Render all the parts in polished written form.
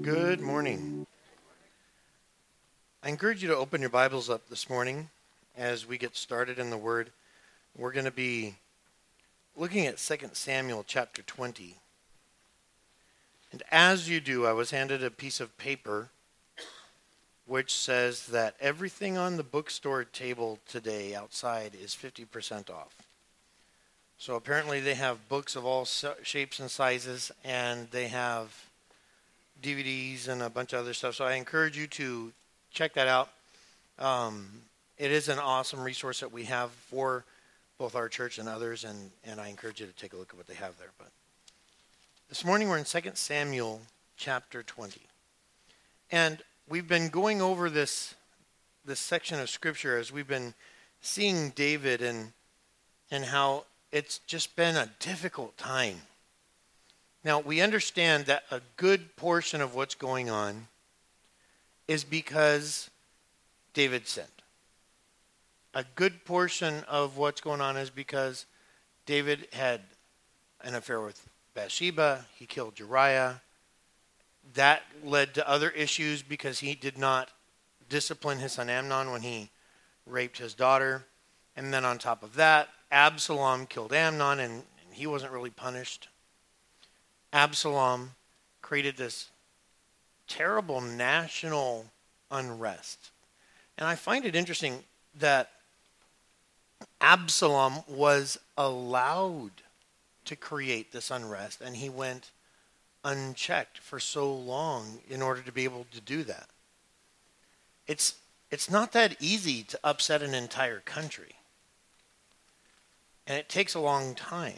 Good morning. I encourage you to open your Bibles up this morning as we get started in the Word. We're going to be looking at 2 Samuel chapter 20. And as you do, I was handed a piece of paper which says that everything on the bookstore table today outside is 50% off. So apparently they have books of all shapes and sizes, and they have DVDs and a bunch of other stuff. So I encourage you to check that out. It is an awesome resource that we have for both our church and others, and I encourage you to take a look at what they have there. But this morning we're in 2 Samuel chapter 20. And we've been going over this section of Scripture as we've been seeing David and how it's just been a difficult time. Now, we understand that a good portion of what's going on is because David sinned. A good portion of what's going on is because David had an affair with Bathsheba. He killed Uriah. That led to other issues because he did not discipline his son Amnon when he raped his daughter. And then on top of that, Absalom killed Amnon, and he wasn't really punished. Absalom created this terrible national unrest. And I find it interesting that Absalom was allowed to create this unrest, and he went unchecked for so long in order to be able to do that. It's not that easy to upset an entire country. And it takes a long time.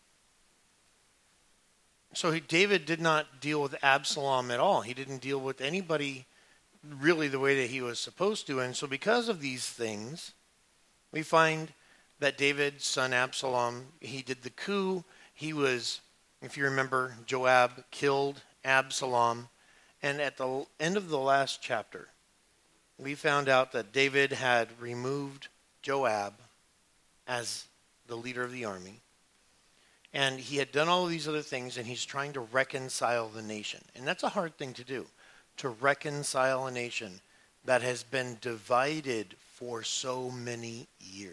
So David did not deal with Absalom at all. He didn't deal with anybody really the way that he was supposed to. And so because of these things, we find that David's son Absalom, he did the coup. He was, if you remember, Joab killed Absalom. And at the end of the last chapter, we found out that David had removed Joab as the leader of the army. And he had done all of these other things, and he's trying to reconcile the nation. And that's a hard thing to do, to reconcile a nation that has been divided for so many years.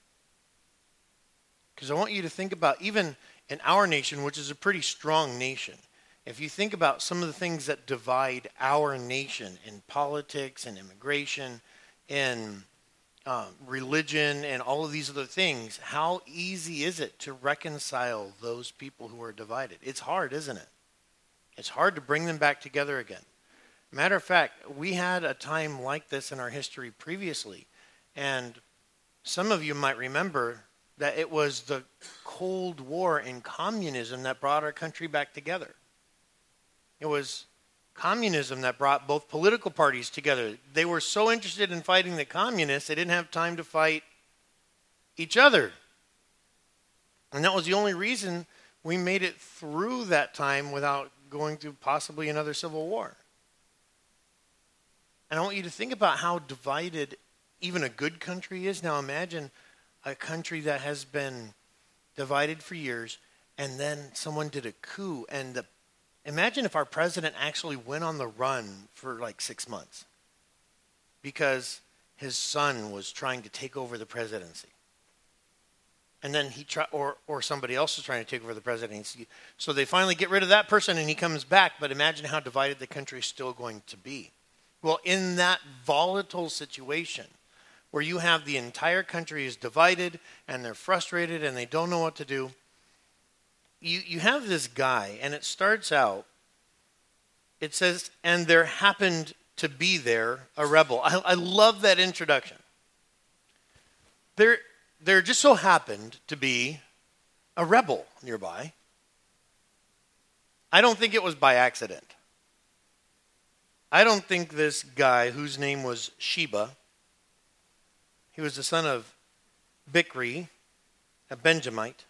Because I want you to think about, even in our nation, which is a pretty strong nation, if you think about some of the things that divide our nation in politics and immigration and religion and all of these other things, how easy is it to reconcile those people who are divided? It's hard, isn't it? It's hard to bring them back together again. Matter of fact, we had a time like this in our history previously, and some of you might remember that it was the Cold War and communism that brought our country back together. It was communism that brought both political parties together. They were so interested in fighting the communists, they didn't have time to fight each other. And that was the only reason we made it through that time without going through possibly another civil war. And I want you to think about how divided even a good country is. Now imagine a country that has been divided for years, and then someone did a coup, and imagine if our president actually went on the run for like 6 months because his son was trying to take over the presidency. And then or somebody else is trying to take over the presidency. So they finally get rid of that person and he comes back, but imagine how divided the country is still going to be. Well, in that volatile situation where you have the entire country is divided and they're frustrated and they don't know what to do, You have this guy, and it starts out, it says, and there happened to be there a rebel. I love that introduction. There just so happened to be a rebel nearby. I don't think it was by accident. I don't think this guy, whose name was Sheba, he was the son of Bichri, a Benjamite.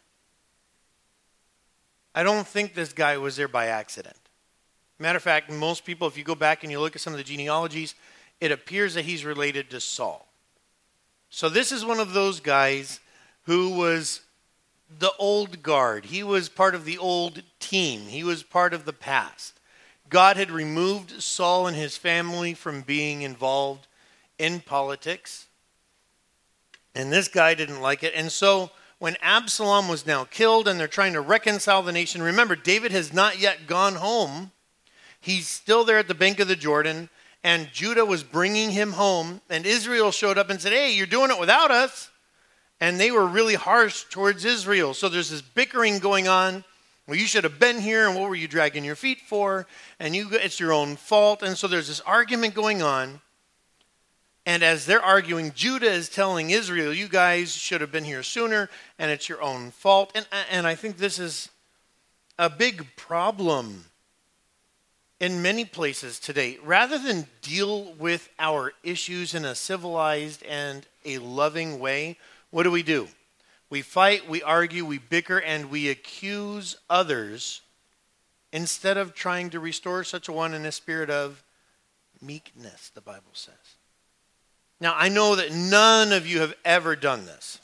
I don't think this guy was there by accident. Matter of fact, most people, if you go back and you look at some of the genealogies, it appears that he's related to Saul. So this is one of those guys who was the old guard. He was part of the old team. He was part of the past. God had removed Saul and his family from being involved in politics. And this guy didn't like it. And so when Absalom was now killed and they're trying to reconcile the nation, remember, David has not yet gone home. He's still there at the bank of the Jordan. And Judah was bringing him home. And Israel showed up and said, hey, you're doing it without us. And they were really harsh towards Israel. So there's this bickering going on. Well, you should have been here, and what were you dragging your feet for? And it's your own fault. And so there's this argument going on. And as they're arguing, Judah is telling Israel, you guys should have been here sooner, and it's your own fault. And I think this is a big problem in many places today. Rather than deal with our issues in a civilized and a loving way, what do? We fight, we argue, we bicker, and we accuse others instead of trying to restore such a one in a spirit of meekness, the Bible says. Now, I know that none of you have ever done this.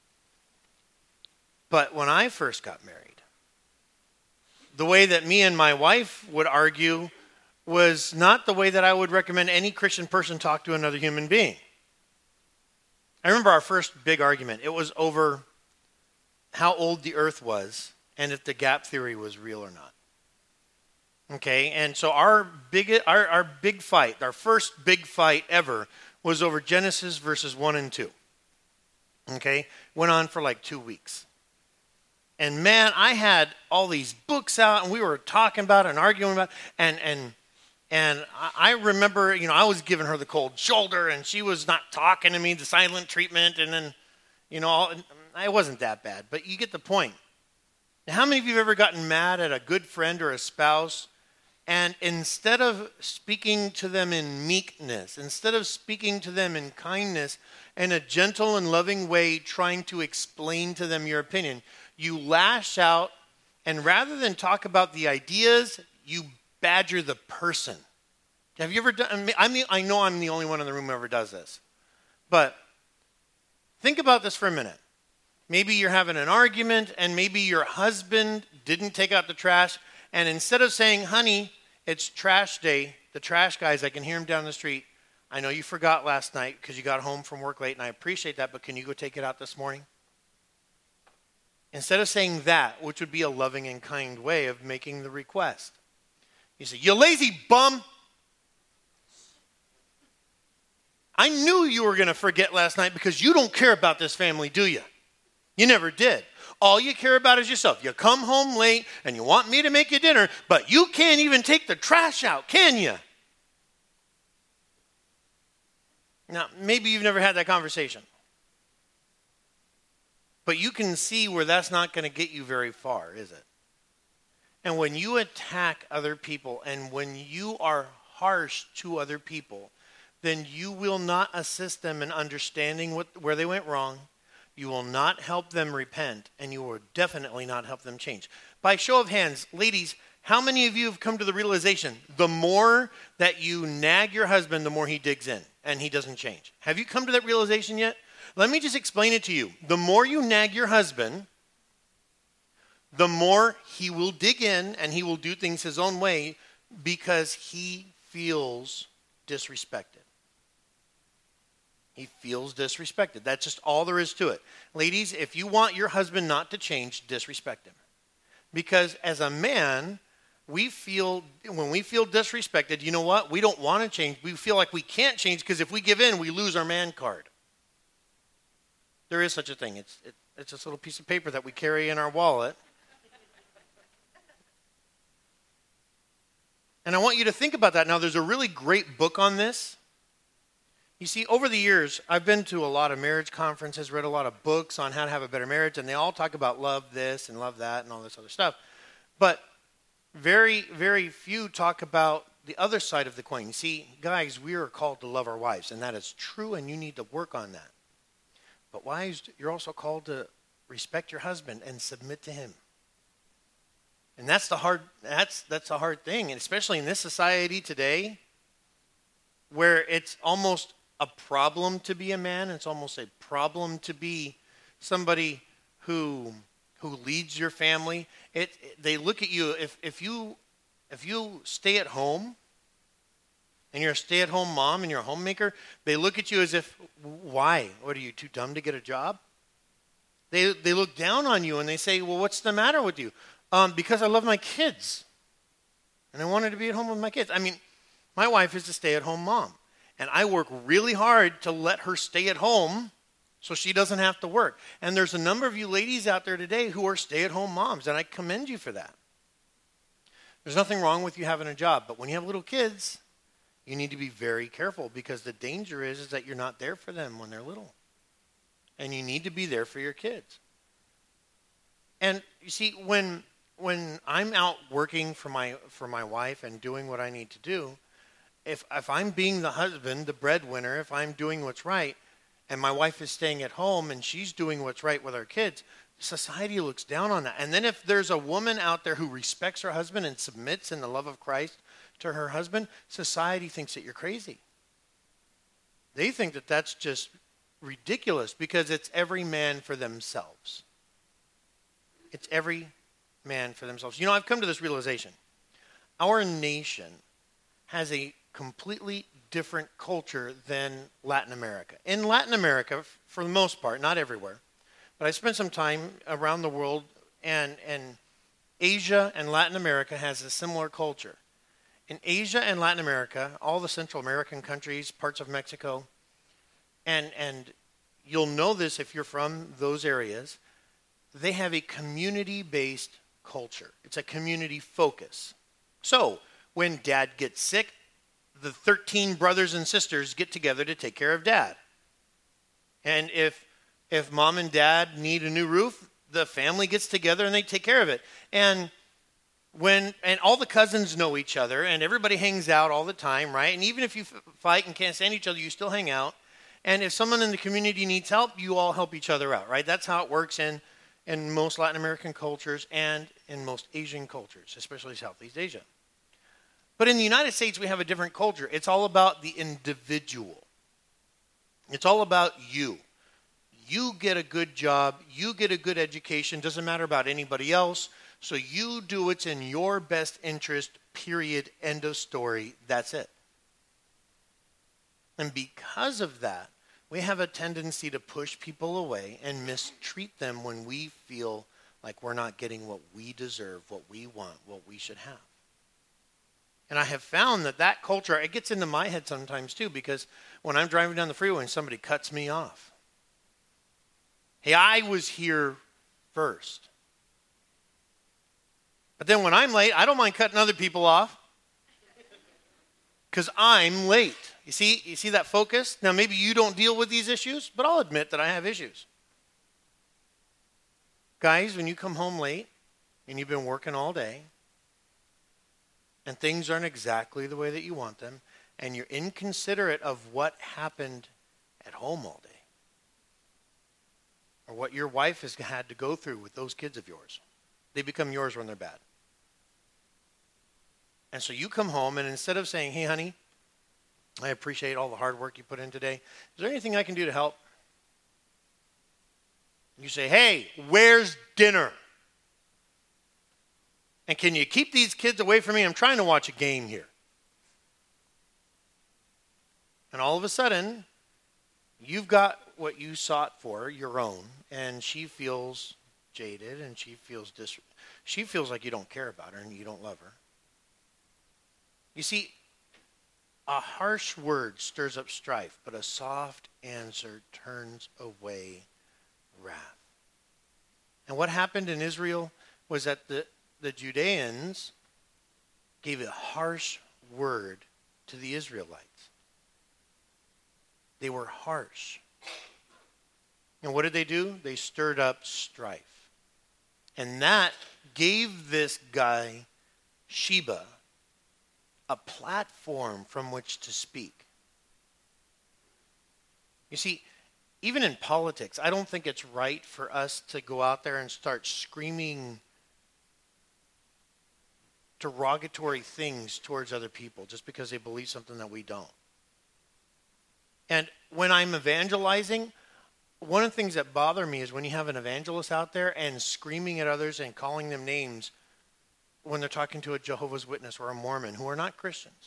But when I first got married, the way that me and my wife would argue was not the way that I would recommend any Christian person talk to another human being. I remember our first big argument. It was over how old the earth was and if the gap theory was real or not. Okay, and so our big fight, our first big fight ever, was over Genesis verses 1 and 2. Okay, went on for like 2 weeks. And man, I had all these books out and we were talking about it and arguing about it. And I remember, I was giving her the cold shoulder and she was not talking to me, the silent treatment. And then, I wasn't that bad, but you get the point. Now, how many of you have ever gotten mad at a good friend or a spouse, and instead of speaking to them in meekness, instead of speaking to them in kindness, in a gentle and loving way, trying to explain to them your opinion, you lash out, and rather than talk about the ideas, you badger the person. Have you ever done? I know I'm the only one in the room who ever does this, but think about this for a minute. Maybe you're having an argument, and maybe your husband didn't take out the trash, and instead of saying, honey, it's trash day, the trash guys, I can hear him down the street. I know you forgot last night because you got home from work late, and I appreciate that, but can you go take it out this morning? Instead of saying that, which would be a loving and kind way of making the request, you say, you lazy bum. I knew you were going to forget last night because you don't care about this family, do you? You never did. All you care about is yourself. You come home late and you want me to make you dinner, but you can't even take the trash out, can you? Now, maybe you've never had that conversation. But you can see where that's not going to get you very far, is it? And when you attack other people and when you are harsh to other people, then you will not assist them in understanding where they went wrong. You will not help them repent, and you will definitely not help them change. By show of hands, ladies, how many of you have come to the realization the more that you nag your husband, the more he digs in and he doesn't change? Have you come to that realization yet? Let me just explain it to you. The more you nag your husband, the more he will dig in and he will do things his own way because he feels disrespected. He feels disrespected. That's just all there is to it. Ladies, if you want your husband not to change, disrespect him. Because as a man, when we feel disrespected, you know what? We don't want to change. We feel like we can't change because if we give in, we lose our man card. There is such a thing. It's this little piece of paper that we carry in our wallet. And I want you to think about that. Now, there's a really great book on this. You see, over the years, I've been to a lot of marriage conferences, read a lot of books on how to have a better marriage, and they all talk about love this and love that and all this other stuff. But very, very few talk about the other side of the coin. You see, guys, we are called to love our wives, and that is true, and you need to work on that. But wives, you're also called to respect your husband and submit to him. And that's a hard thing, and especially in this society today, where it's almost a problem to be a man. It's almost a problem to be somebody who leads your family. They look at you, if you if you stay at home and you're a stay-at-home mom and you're a homemaker, they look at you as if, why? What, are you too dumb to get a job? They look down on you and they say, well, what's the matter with you? Because I love my kids. And I wanted to be at home with my kids. I mean, my wife is a stay-at-home mom. And I work really hard to let her stay at home so she doesn't have to work. And there's a number of you ladies out there today who are stay-at-home moms, and I commend you for that. There's nothing wrong with you having a job, but when you have little kids, you need to be very careful because the danger is that you're not there for them when they're little. And you need to be there for your kids. And you see, when I'm out working for my wife and doing what I need to do, if I'm being the husband, the breadwinner, if I'm doing what's right, and my wife is staying at home and she's doing what's right with our kids, society looks down on that. And then if there's a woman out there who respects her husband and submits in the love of Christ to her husband, society thinks that you're crazy. They think that that's just ridiculous because it's every man for themselves. It's every man for themselves. You know, I've come to this realization. Our nation has a completely different culture than Latin America. In Latin America, for the most part, not everywhere, but I spent some time around the world, and Asia and Latin America has a similar culture. In Asia and Latin America, all the Central American countries, parts of Mexico, and you'll know this if you're from those areas, they have a community-based culture. It's a community focus. So, when dad gets sick, the 13 brothers and sisters get together to take care of dad. And if mom and dad need a new roof, the family gets together and they take care of it. And all the cousins know each other and everybody hangs out all the time, right? And even if you fight and can't stand each other, you still hang out. And if someone in the community needs help, you all help each other out, right? That's how it works in most Latin American cultures and in most Asian cultures, especially Southeast Asia. But in the United States, we have a different culture. It's all about the individual. It's all about you. You get a good job. You get a good education. Doesn't matter about anybody else. So you do what's in your best interest, period, end of story. That's it. And because of that, we have a tendency to push people away and mistreat them when we feel like we're not getting what we deserve, what we want, what we should have. And I have found that culture, it gets into my head sometimes too, because when I'm driving down the freeway and somebody cuts me off, hey, I was here first. But then when I'm late, I don't mind cutting other people off because I'm late. You see that focus? Now, maybe you don't deal with these issues, but I'll admit that I have issues. Guys, when you come home late and you've been working all day and things aren't exactly the way that you want them and you're inconsiderate of what happened at home all day or what your wife has had to go through with those kids of yours, they become yours when they're bad. And so you come home and instead of saying, hey, honey, I appreciate all the hard work you put in today. Is there anything I can do to help? You say, hey, where's dinner? And can you keep these kids away from me? I'm trying to watch a game here. And all of a sudden, you've got what you sought for, your own, and she feels jaded and she feels like you don't care about her and you don't love her. You see, a harsh word stirs up strife, but a soft answer turns away wrath. And what happened in Israel was that the Judeans gave a harsh word to the Israelites. They were harsh. And what did they do? They stirred up strife. And that gave this guy, Sheba, a platform from which to speak. You see, even in politics, I don't think it's right for us to go out there and start screaming derogatory things towards other people just because they believe something that we don't. And when I'm evangelizing, one of the things that bother me is when you have an evangelist out there and screaming at others and calling them names when they're talking to a Jehovah's Witness or a Mormon who are not Christians.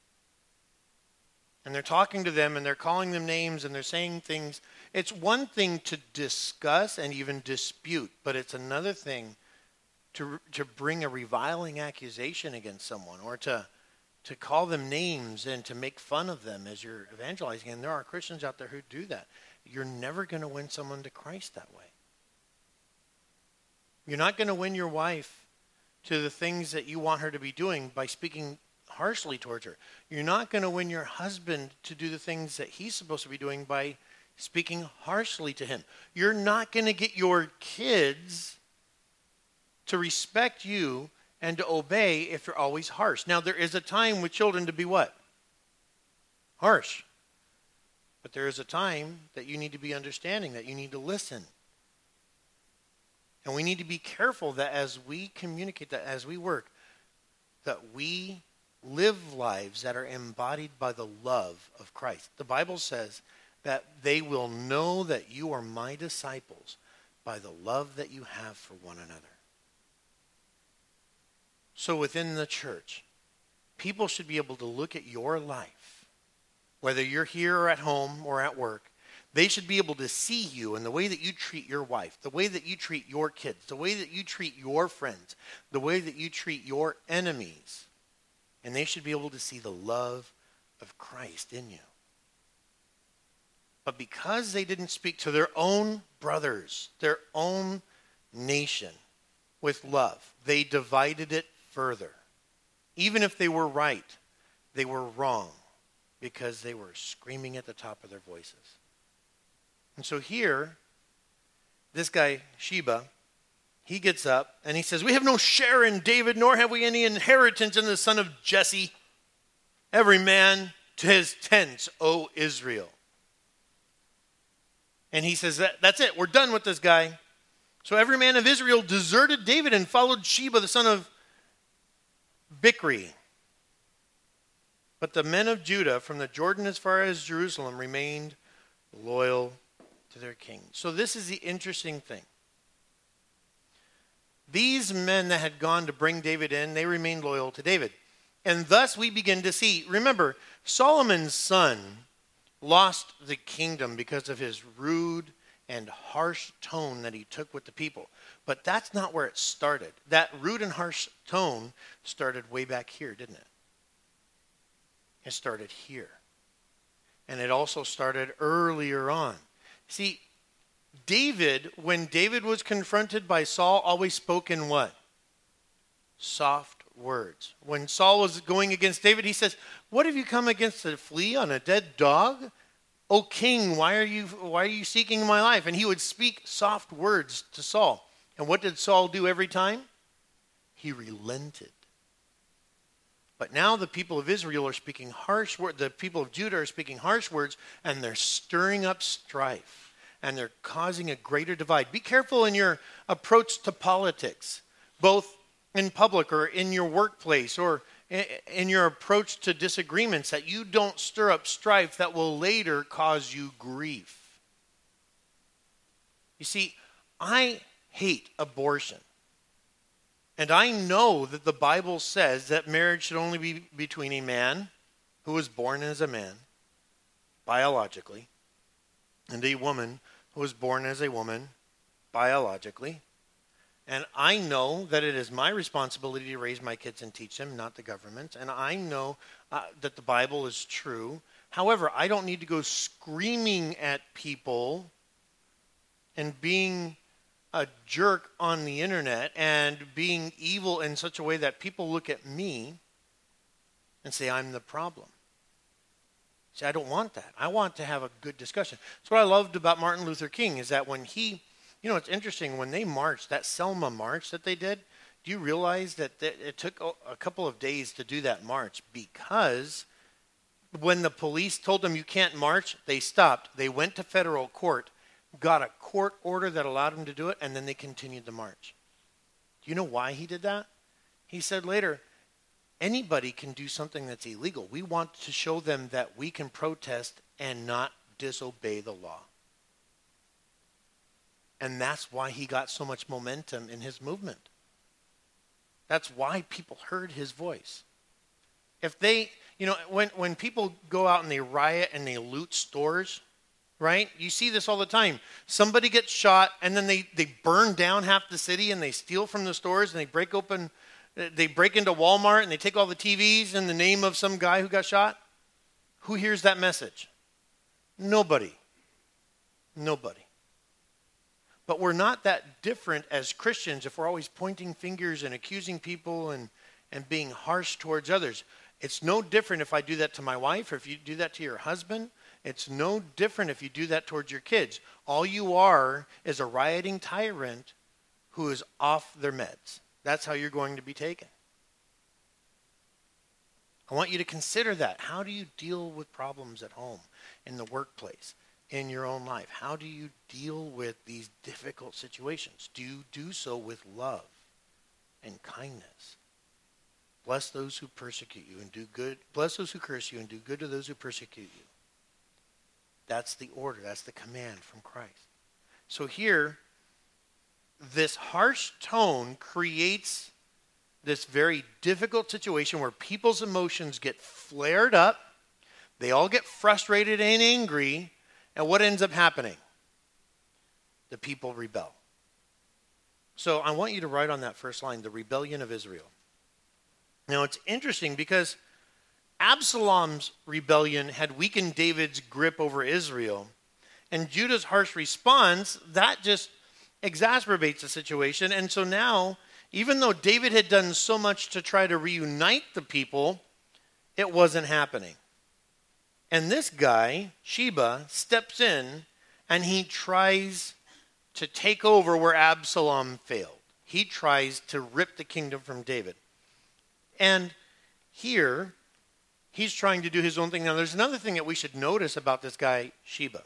And they're talking to them and they're calling them names and they're saying things. It's one thing to discuss and even dispute, but it's another thing to bring a reviling accusation against someone or to call them names and to make fun of them as you're evangelizing. And there are Christians out there who do that. You're never going to win someone to Christ that way. You're not going to win your wife to the things that you want her to be doing by speaking harshly towards her. You're not going to win your husband to do the things that he's supposed to be doing by speaking harshly to him. You're not going to get your kids to respect you and to obey if you're always harsh. Now, there is a time with children to be what? Harsh. But there is a time that you need to be understanding, that you need to listen. And we need to be careful that as we communicate, that as we work, that we live lives that are embodied by the love of Christ. The Bible says that they will know that you are my disciples by the love that you have for one another. So within the church, people should be able to look at your life, whether you're here or at home or at work. They should be able to see you in the way that you treat your wife, the way that you treat your kids, the way that you treat your friends, the way that you treat your enemies. And they should be able to see the love of Christ in you. But because they didn't speak to their own brothers, their own nation with love, they divided it further. Even if they were right, they were wrong because they were screaming at the top of their voices. And so here, this guy, Sheba, he gets up and he says, "We have no share in David, nor have we any inheritance in the son of Jesse. Every man to his tents, O Israel." And he says, that's it, we're done with this guy. So every man of Israel deserted David and followed Sheba, the son of Bichri. But the men of Judah, from the Jordan as far as Jerusalem, remained loyal to their king. So this is the interesting thing. These men that had gone to bring David in, they remained loyal to David. And thus we begin to see, remember, Solomon's son lost the kingdom because of his rude and harsh tone that he took with the people. But that's not where it started. That rude and harsh tone started way back here, didn't it? It started here. And it also started earlier on. See, David, when David was confronted by Saul, always spoke in what? Soft words. When Saul was going against David, he says, "What have you come against, a flea on a dead dog? O king, why are you seeking my life?" And he would speak soft words to Saul. And what did Saul do every time? He relented. But now the people of Israel are speaking harsh words. The people of Judah are speaking harsh words, and they're stirring up strife. And they're causing a greater divide. Be careful in your approach to politics, both in public or in your workplace or in your approach to disagreements, that you don't stir up strife that will later cause you grief. You see, I hate abortion. And I know that the Bible says that marriage should only be between a man who was born as a man, biologically, and a woman who was born as a woman, biologically. And I know that it is my responsibility to raise my kids and teach them, not the government. And I know that the Bible is true. However, I don't need to go screaming at people and being a jerk on the internet and being evil in such a way that people look at me and say I'm the problem. See, I don't want that. I want to have a good discussion. That's what I loved about Martin Luther King, is that when he, it's interesting, when they marched, that Selma march that they did, do you realize that it took a couple of days to do that march? Because when the police told them you can't march, they stopped. They went to federal court, got a court order that allowed them to do it, and then they continued the march. Do you know why he did that? He said later, anybody can do something that's illegal. We want to show them that we can protest and not disobey the law. And that's why he got so much momentum in his movement. That's why people heard his voice. If they, when people go out and they riot and they loot stores, right? You see this all the time. Somebody gets shot and then they burn down half the city and they steal from the stores and they break into Walmart and they take all the TVs in the name of some guy who got shot. Who hears that message? Nobody. But we're not that different as Christians if we're always pointing fingers and accusing people and being harsh towards others. It's no different if I do that to my wife or if you do that to your husband. It's no different if you do that towards your kids. All you are is a rioting tyrant who is off their meds. That's how you're going to be taken. I want you to consider that. How do you deal with problems at home, in the workplace, in your own life? How do you deal with these difficult situations? Do you do so with love and kindness? Bless those who persecute you and do good. Bless those who curse you and do good to those who persecute you. That's the order. That's the command from Christ. So here, this harsh tone creates this very difficult situation where people's emotions get flared up. They all get frustrated and angry. And what ends up happening? The people rebel. So I want you to write on that first line, the rebellion of Israel. Now it's interesting because Absalom's rebellion had weakened David's grip over Israel. And Judah's harsh response, that just exacerbates the situation. And so now, even though David had done so much to try to reunite the people, it wasn't happening. And this guy, Sheba, steps in and he tries to take over where Absalom failed. He tries to rip the kingdom from David. And here, he's trying to do his own thing. Now, there's another thing that we should notice about this guy, Sheba.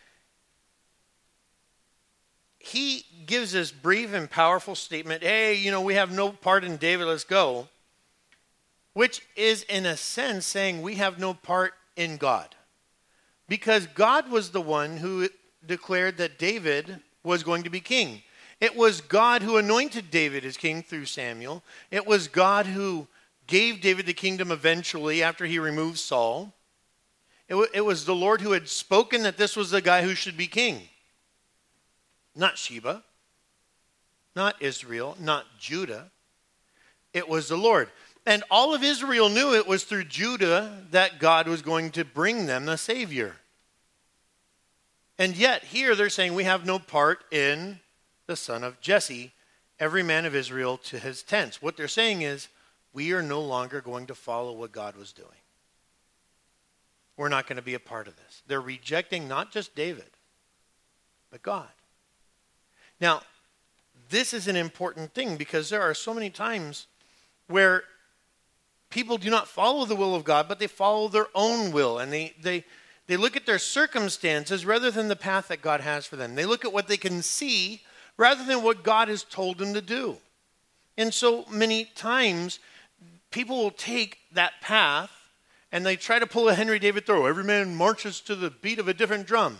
He gives this brief and powerful statement, hey, we have no part in David, let's go. Which is, in a sense, saying we have no part in God. Because God was the one who declared that David was going to be king. It was God who anointed David as king through Samuel. It was God who gave David the kingdom eventually after he removed Saul. It was the Lord who had spoken that this was the guy who should be king. Not Sheba, not Israel, not Judah. It was the Lord. And all of Israel knew it was through Judah that God was going to bring them the Savior. And yet here they're saying we have no part in the son of Jesse, every man of Israel to his tents. What they're saying is we are no longer going to follow what God was doing. We're not going to be a part of this. They're rejecting not just David, but God. Now, this is an important thing because there are so many times where people do not follow the will of God, but they follow their own will. And they look at their circumstances rather than the path that God has for them. They look at what they can see rather than what God has told them to do. And so many times, people will take that path and they try to pull a Henry David Thoreau. Every man marches to the beat of a different drum.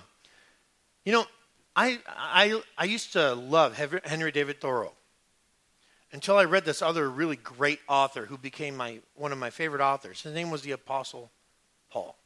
I used to love Henry David Thoreau until I read this other really great author who became one of my favorite authors. His name was the Apostle Paul.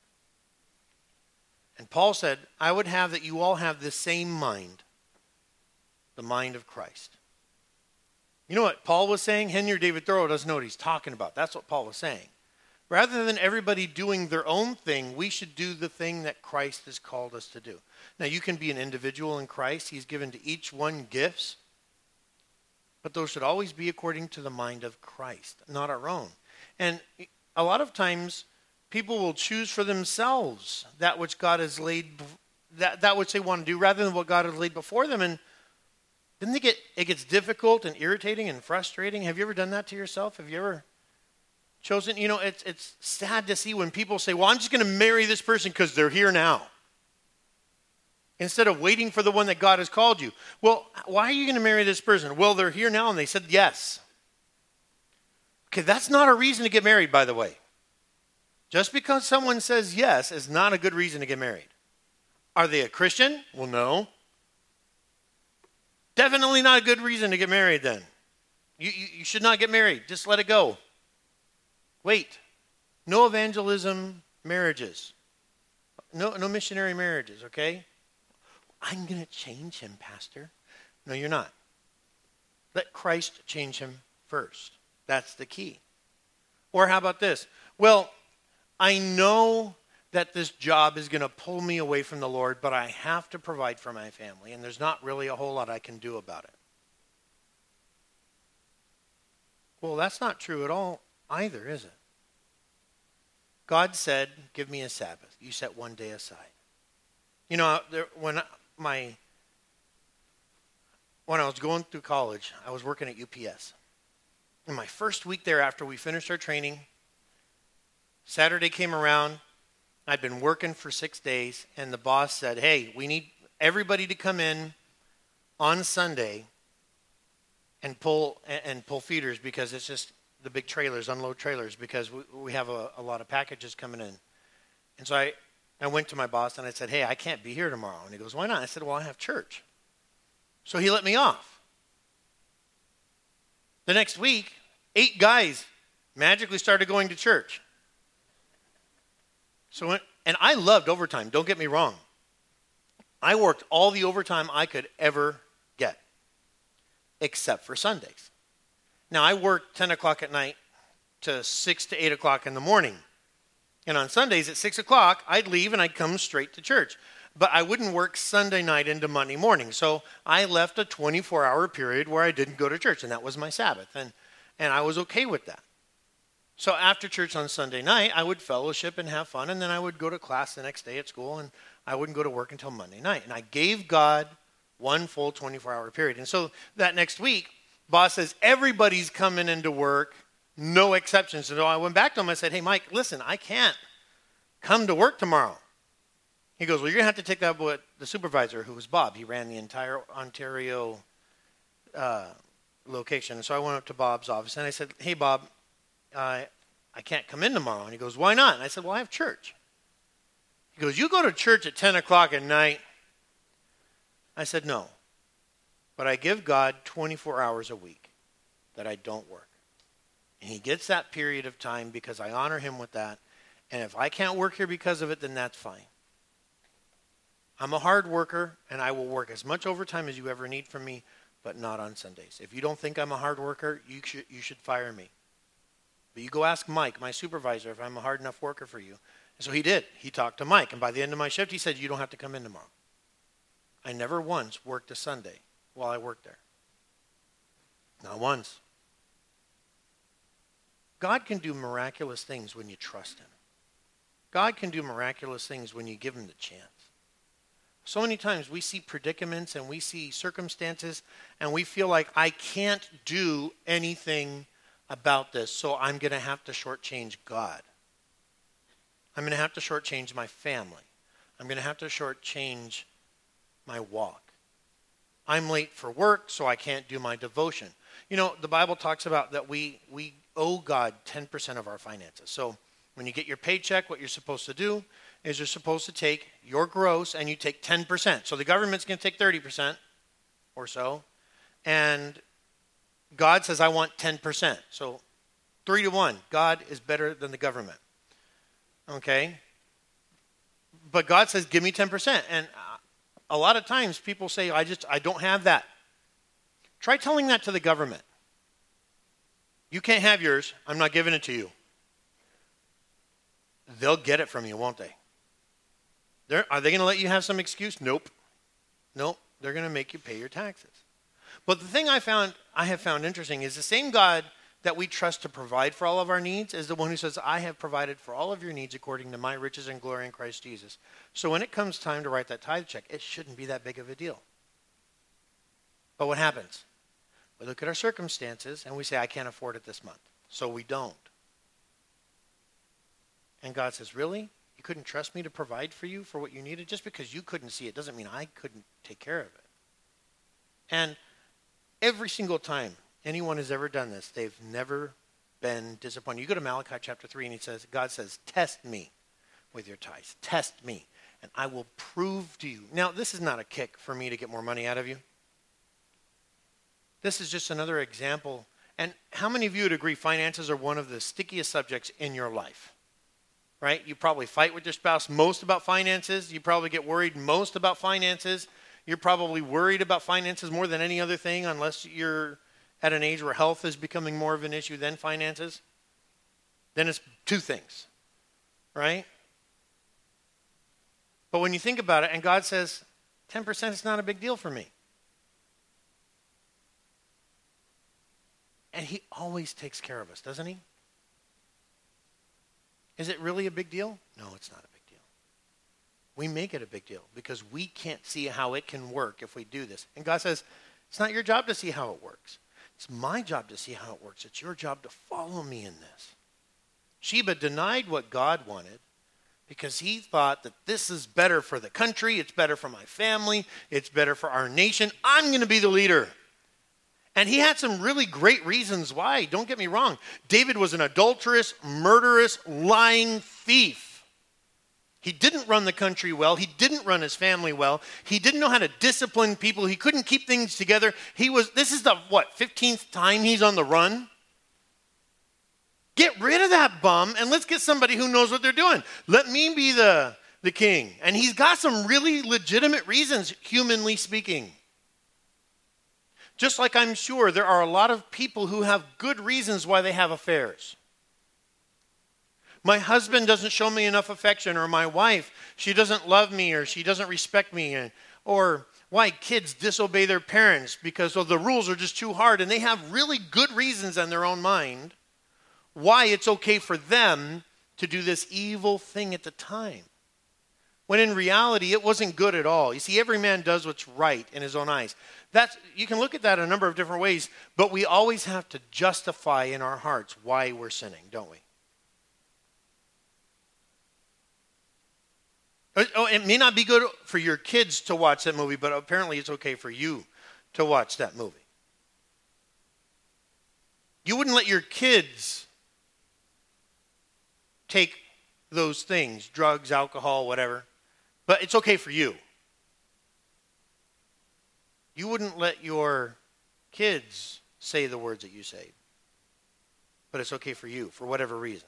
And Paul said, I would have that you all have the same mind, the mind of Christ. You know what Paul was saying? Henry David Thoreau doesn't know what he's talking about. That's what Paul was saying. Rather than everybody doing their own thing, we should do the thing that Christ has called us to do. Now, you can be an individual in Christ. He's given to each one gifts. But those should always be according to the mind of Christ, not our own. And a lot of times, people will choose for themselves that which God has laid, that which they want to do, rather than what God has laid before them. And then it gets difficult and irritating and frustrating. Have you ever done that to yourself? Have you ever chosen? It's sad to see when people say, well, I'm just going to marry this person because they're here now. Instead of waiting for the one that God has called you. Well, why are you going to marry this person? Well, they're here now and they said yes. Okay, that's not a reason to get married, by the way. Just because someone says yes is not a good reason to get married. Are they a Christian? Well, no. Definitely not a good reason to get married then. You should not get married. Just let it go. Wait. No evangelism marriages. No missionary marriages, okay? I'm going to change him, Pastor. No, you're not. Let Christ change him first. That's the key. Or how about this? Well, I know that this job is going to pull me away from the Lord, but I have to provide for my family, and there's not really a whole lot I can do about it. Well, that's not true at all either, is it? God said, give me a Sabbath. You set one day aside. You know, when I was going through college, I was working at UPS. In my first week there after we finished our training, Saturday came around. I'd been working for 6 days, and the boss said, hey, we need everybody to come in on Sunday and pull feeders because it's just the big trailers, unload trailers, because we have a lot of packages coming in. And so I went to my boss and I said, hey, I can't be here tomorrow. And he goes, why not? I said, well, I have church. So he let me off. The next week, 8 guys magically started going to church. And I loved overtime, don't get me wrong. I worked all the overtime I could ever get, except for Sundays. Now, I worked 10 o'clock at night to 6 to 8 o'clock in the morning. And on Sundays at 6 o'clock, I'd leave and I'd come straight to church. But I wouldn't work Sunday night into Monday morning. So I left a 24-hour period where I didn't go to church, and that was my Sabbath. And I was okay with that. So after church on Sunday night, I would fellowship and have fun, and then I would go to class the next day at school, and I wouldn't go to work until Monday night. And I gave God one full 24-hour period. And so that next week, boss says, everybody's coming into work, no exceptions. So I went back to him. I said, hey, Mike, listen, I can't come to work tomorrow. He goes, well, you're going to have to take that up with the supervisor, who was Bob. He ran the entire Ontario location. And so I went up to Bob's office, and I said, hey, Bob, I can't come in tomorrow. And he goes, why not? And I said, well, I have church. He goes, you go to church at 10 o'clock at night? I said, no. But I give God 24 hours a week that I don't work. And he gets that period of time because I honor him with that. And if I can't work here because of it, then that's fine. I'm a hard worker, and I will work as much overtime as you ever need from me, but not on Sundays. If you don't think I'm a hard worker, you should fire me. But you go ask Mike, my supervisor, if I'm a hard enough worker for you. And so he did. He talked to Mike, and by the end of my shift, he said, you don't have to come in tomorrow. I never once worked a Sunday while I worked there. Not once. God can do miraculous things when you trust him. God can do miraculous things when you give him the chance. So many times we see predicaments and we see circumstances and we feel like I can't do anything about this, so I'm going to have to shortchange God. I'm going to have to shortchange my family. I'm going to have to shortchange my walk. I'm late for work, so I can't do my devotion. You know, the Bible talks about that we owe God 10% of our finances. So when you get your paycheck, what you're supposed to do is you're supposed to take your gross and you take 10%. So the government's going to take 30% or so. And God says, I want 10%. So 3-1. God is better than the government. Okay? But God says, give me 10%. And a lot of times people say, I don't have that. Try telling that to the government. You can't have yours. I'm not giving it to you. They'll get it from you, won't they? Are they going to let you have some excuse? Nope. They're going to make you pay your taxes. But the thing I have found interesting is the same God that we trust to provide for all of our needs is the one who says, I have provided for all of your needs according to my riches and glory in Christ Jesus. So when it comes time to write that tithe check, it shouldn't be that big of a deal. But what happens? We look at our circumstances and we say, I can't afford it this month. So we don't. And God says, really? You couldn't trust me to provide for you for what you needed? Just because you couldn't see it doesn't mean I couldn't take care of it. And every single time anyone has ever done this, they've never been disappointed. You go to Malachi chapter 3 and God says, test me with your tithes. Test me, and I will prove to you. Now, this is not a kick for me to get more money out of you. This is just another example And how many of you would agree finances are one of the stickiest subjects in your life? Right? You probably fight with your spouse most about finances. You probably get worried most about finances. You're probably worried about finances more than any other thing, unless you're at an age where health is becoming more of an issue than finances. Then it's two things, right? But when you think about it, and God says, 10% is not a big deal for me. And he always takes care of us, doesn't he? Is it really a big deal? No, it's not a big deal. We make it a big deal because we can't see how it can work if we do this. And God says, it's not your job to see how it works. It's my job to see how it works. It's your job to follow me in this. Sheba denied what God wanted because he thought that this is better for the country, it's better for my family, it's better for our nation. I'm going to be the leader. And he had some really great reasons why. Don't get me wrong. David was an adulterous, murderous, lying thief. He didn't run the country well. He didn't run his family well. He didn't know how to discipline people. He couldn't keep things together. This is the, 15th time he's on the run? Get rid of that bum and let's get somebody who knows what they're doing. Let me be the king. And he's got some really legitimate reasons, humanly speaking. Just like I'm sure there are a lot of people who have good reasons why they have affairs. My husband doesn't show me enough affection, or my wife, she doesn't love me, or she doesn't respect me, or why kids disobey their parents because the rules are just too hard, and they have really good reasons in their own mind why it's okay for them to do this evil thing at the time. When in reality, it wasn't good at all. You see, every man does what's right in his own eyes. You can look at that a number of different ways, but we always have to justify in our hearts why we're sinning, don't we? Oh, it may not be good for your kids to watch that movie, but apparently it's okay for you to watch that movie. You wouldn't let your kids take those things, drugs, alcohol, whatever, but it's okay for you. You wouldn't let your kids say the words that you say, but it's okay for you for whatever reason.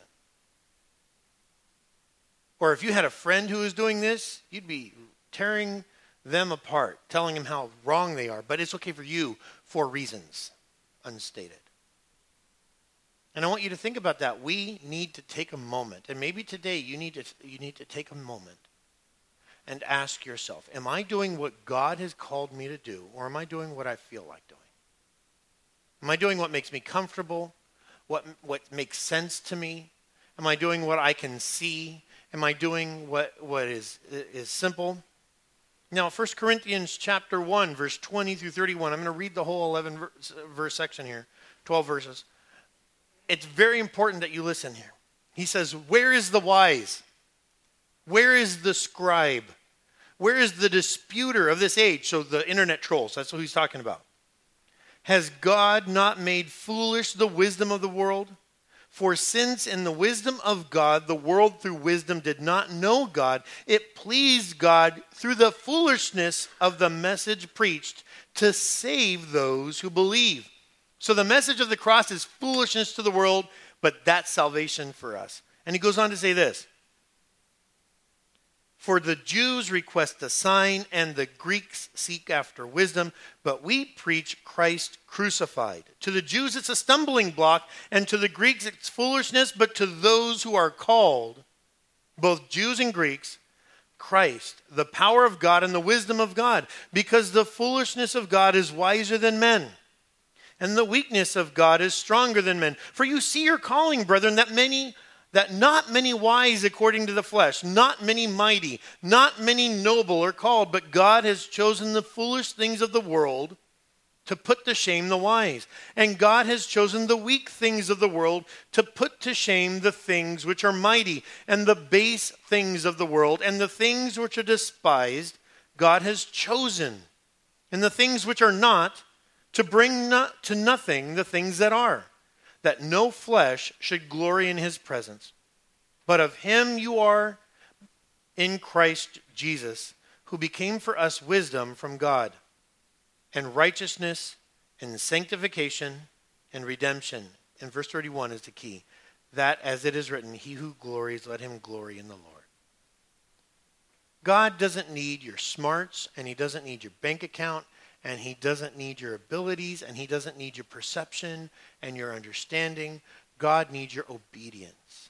Or if you had a friend who was doing this, you'd be tearing them apart, telling them how wrong they are, but it's okay for you for reasons unstated. And I want you to think about that. We need to take a moment, and maybe today you need to take a moment and ask yourself, am I doing what God has called me to do, or am I doing what I feel like doing? Am I doing what makes me comfortable, what makes sense to me? Am I doing what I can see? Am I doing what is simple? Now, 1 Corinthians chapter 1, verse 20 through 31. I'm going to read the whole 11-verse section here, 12 verses. It's very important that you listen here. He says, where is the wise? Where is the scribe? Where is the disputer of this age? So the internet trolls, that's what he's talking about. Has God not made foolish the wisdom of the world? For since in the wisdom of God, the world through wisdom did not know God, it pleased God through the foolishness of the message preached to save those who believe. So the message of the cross is foolishness to the world, but that's salvation for us. And he goes on to say this. For the Jews request a sign and the Greeks seek after wisdom, but we preach Christ crucified. To the Jews it's a stumbling block, and to the Greeks it's foolishness, but to those who are called, both Jews and Greeks, Christ, the power of God and the wisdom of God, because the foolishness of God is wiser than men, and the weakness of God is stronger than men. For you see your calling, brethren, that not many wise according to the flesh, not many mighty, not many noble are called, but God has chosen the foolish things of the world to put to shame the wise. And God has chosen the weak things of the world to put to shame the things which are mighty, and the base things of the world, and the things which are despised, God has chosen, and the things which are not, to bring to nothing the things that are, that no flesh should glory in his presence. But of him you are in Christ Jesus, who became for us wisdom from God, and righteousness, and sanctification, and redemption. And verse 31 is the key. That, as it is written, he who glories, let him glory in the Lord. God doesn't need your smarts, and he doesn't need your bank account, and he doesn't need your abilities, and he doesn't need your perception and your understanding. God needs your obedience.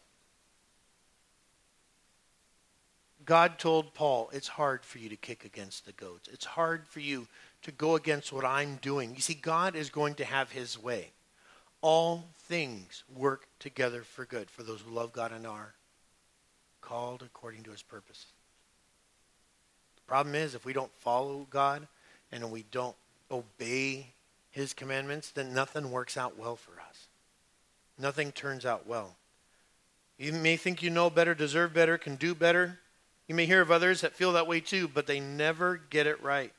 God told Paul, it's hard for you to kick against the goads. It's hard for you to go against what I'm doing. You see, God is going to have his way. All things work together for good for those who love God and are called according to his purpose. The problem is, if we don't follow God and we don't obey his commandments, then nothing works out well for us. Nothing turns out well. You may think you know better, deserve better, can do better. You may hear of others that feel that way too, but they never get it right.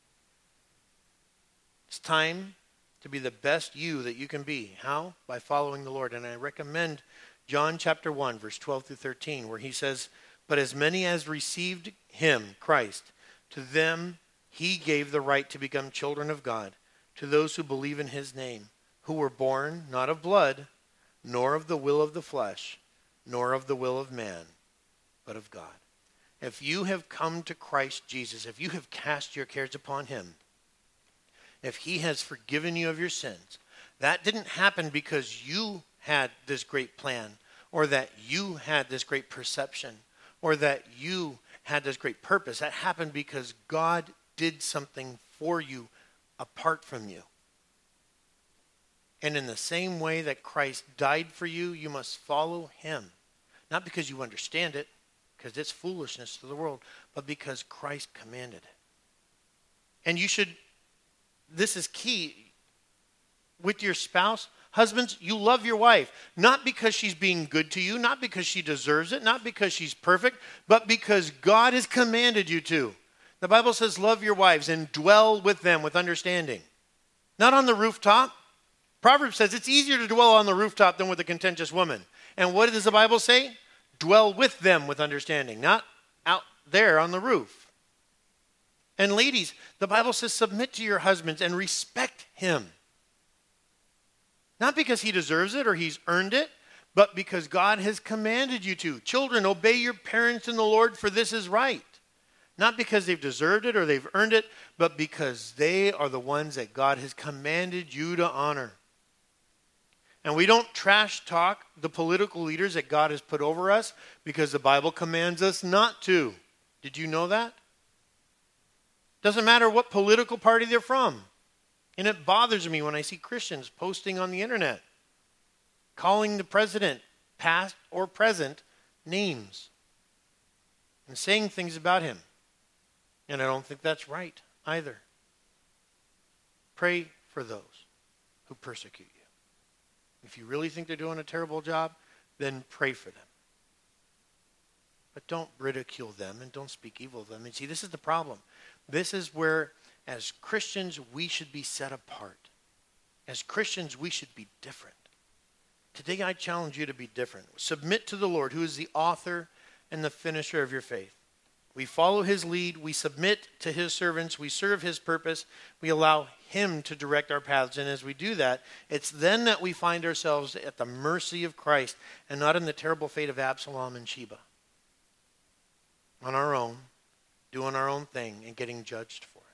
It's time to be the best you that you can be. How? By following the Lord. And I recommend John chapter 1, verse 12 through 13, where he says, but as many as received him, Christ, to them he gave the right to become children of God, to those who believe in his name, who were born not of blood, nor of the will of the flesh, nor of the will of man, but of God. If you have come to Christ Jesus, if you have cast your cares upon him, if he has forgiven you of your sins, that didn't happen because you had this great plan, or that you had this great perception, or that you had this great purpose. That happened because God did something for you apart from you. And in the same way that Christ died for you, you must follow him. Not because you understand it, because it's foolishness to the world, but because Christ commanded it. And you should, this is key, with your spouse. Husbands, you love your wife, not because she's being good to you, not because she deserves it, not because she's perfect, but because God has commanded you to. The Bible says, love your wives and dwell with them with understanding. Not on the rooftop. Proverbs says it's easier to dwell on the rooftop than with a contentious woman. And what does the Bible say? Dwell with them with understanding, not out there on the roof. And ladies, the Bible says submit to your husbands and respect him. Not because he deserves it or he's earned it, but because God has commanded you to. Children, obey your parents in the Lord, for this is right. Not because they've deserved it or they've earned it, but because they are the ones that God has commanded you to honor. And we don't trash talk the political leaders that God has put over us because the Bible commands us not to. Did you know that? Doesn't matter what political party they're from. And it bothers me when I see Christians posting on the internet, calling the president, past or present, names, and saying things about him. And I don't think that's right either. Pray for those who persecute you. If you really think they're doing a terrible job, then pray for them. But don't ridicule them and don't speak evil of them. And see, this is the problem. This is where, as Christians, we should be set apart. As Christians, we should be different. Today, I challenge you to be different. Submit to the Lord, who is the author and the finisher of your faith. We follow his lead. We submit to his servants. We serve his purpose. We allow him to direct our paths. And as we do that, it's then that we find ourselves at the mercy of Christ and not in the terrible fate of Absalom and Sheba. On our own, doing our own thing and getting judged for it.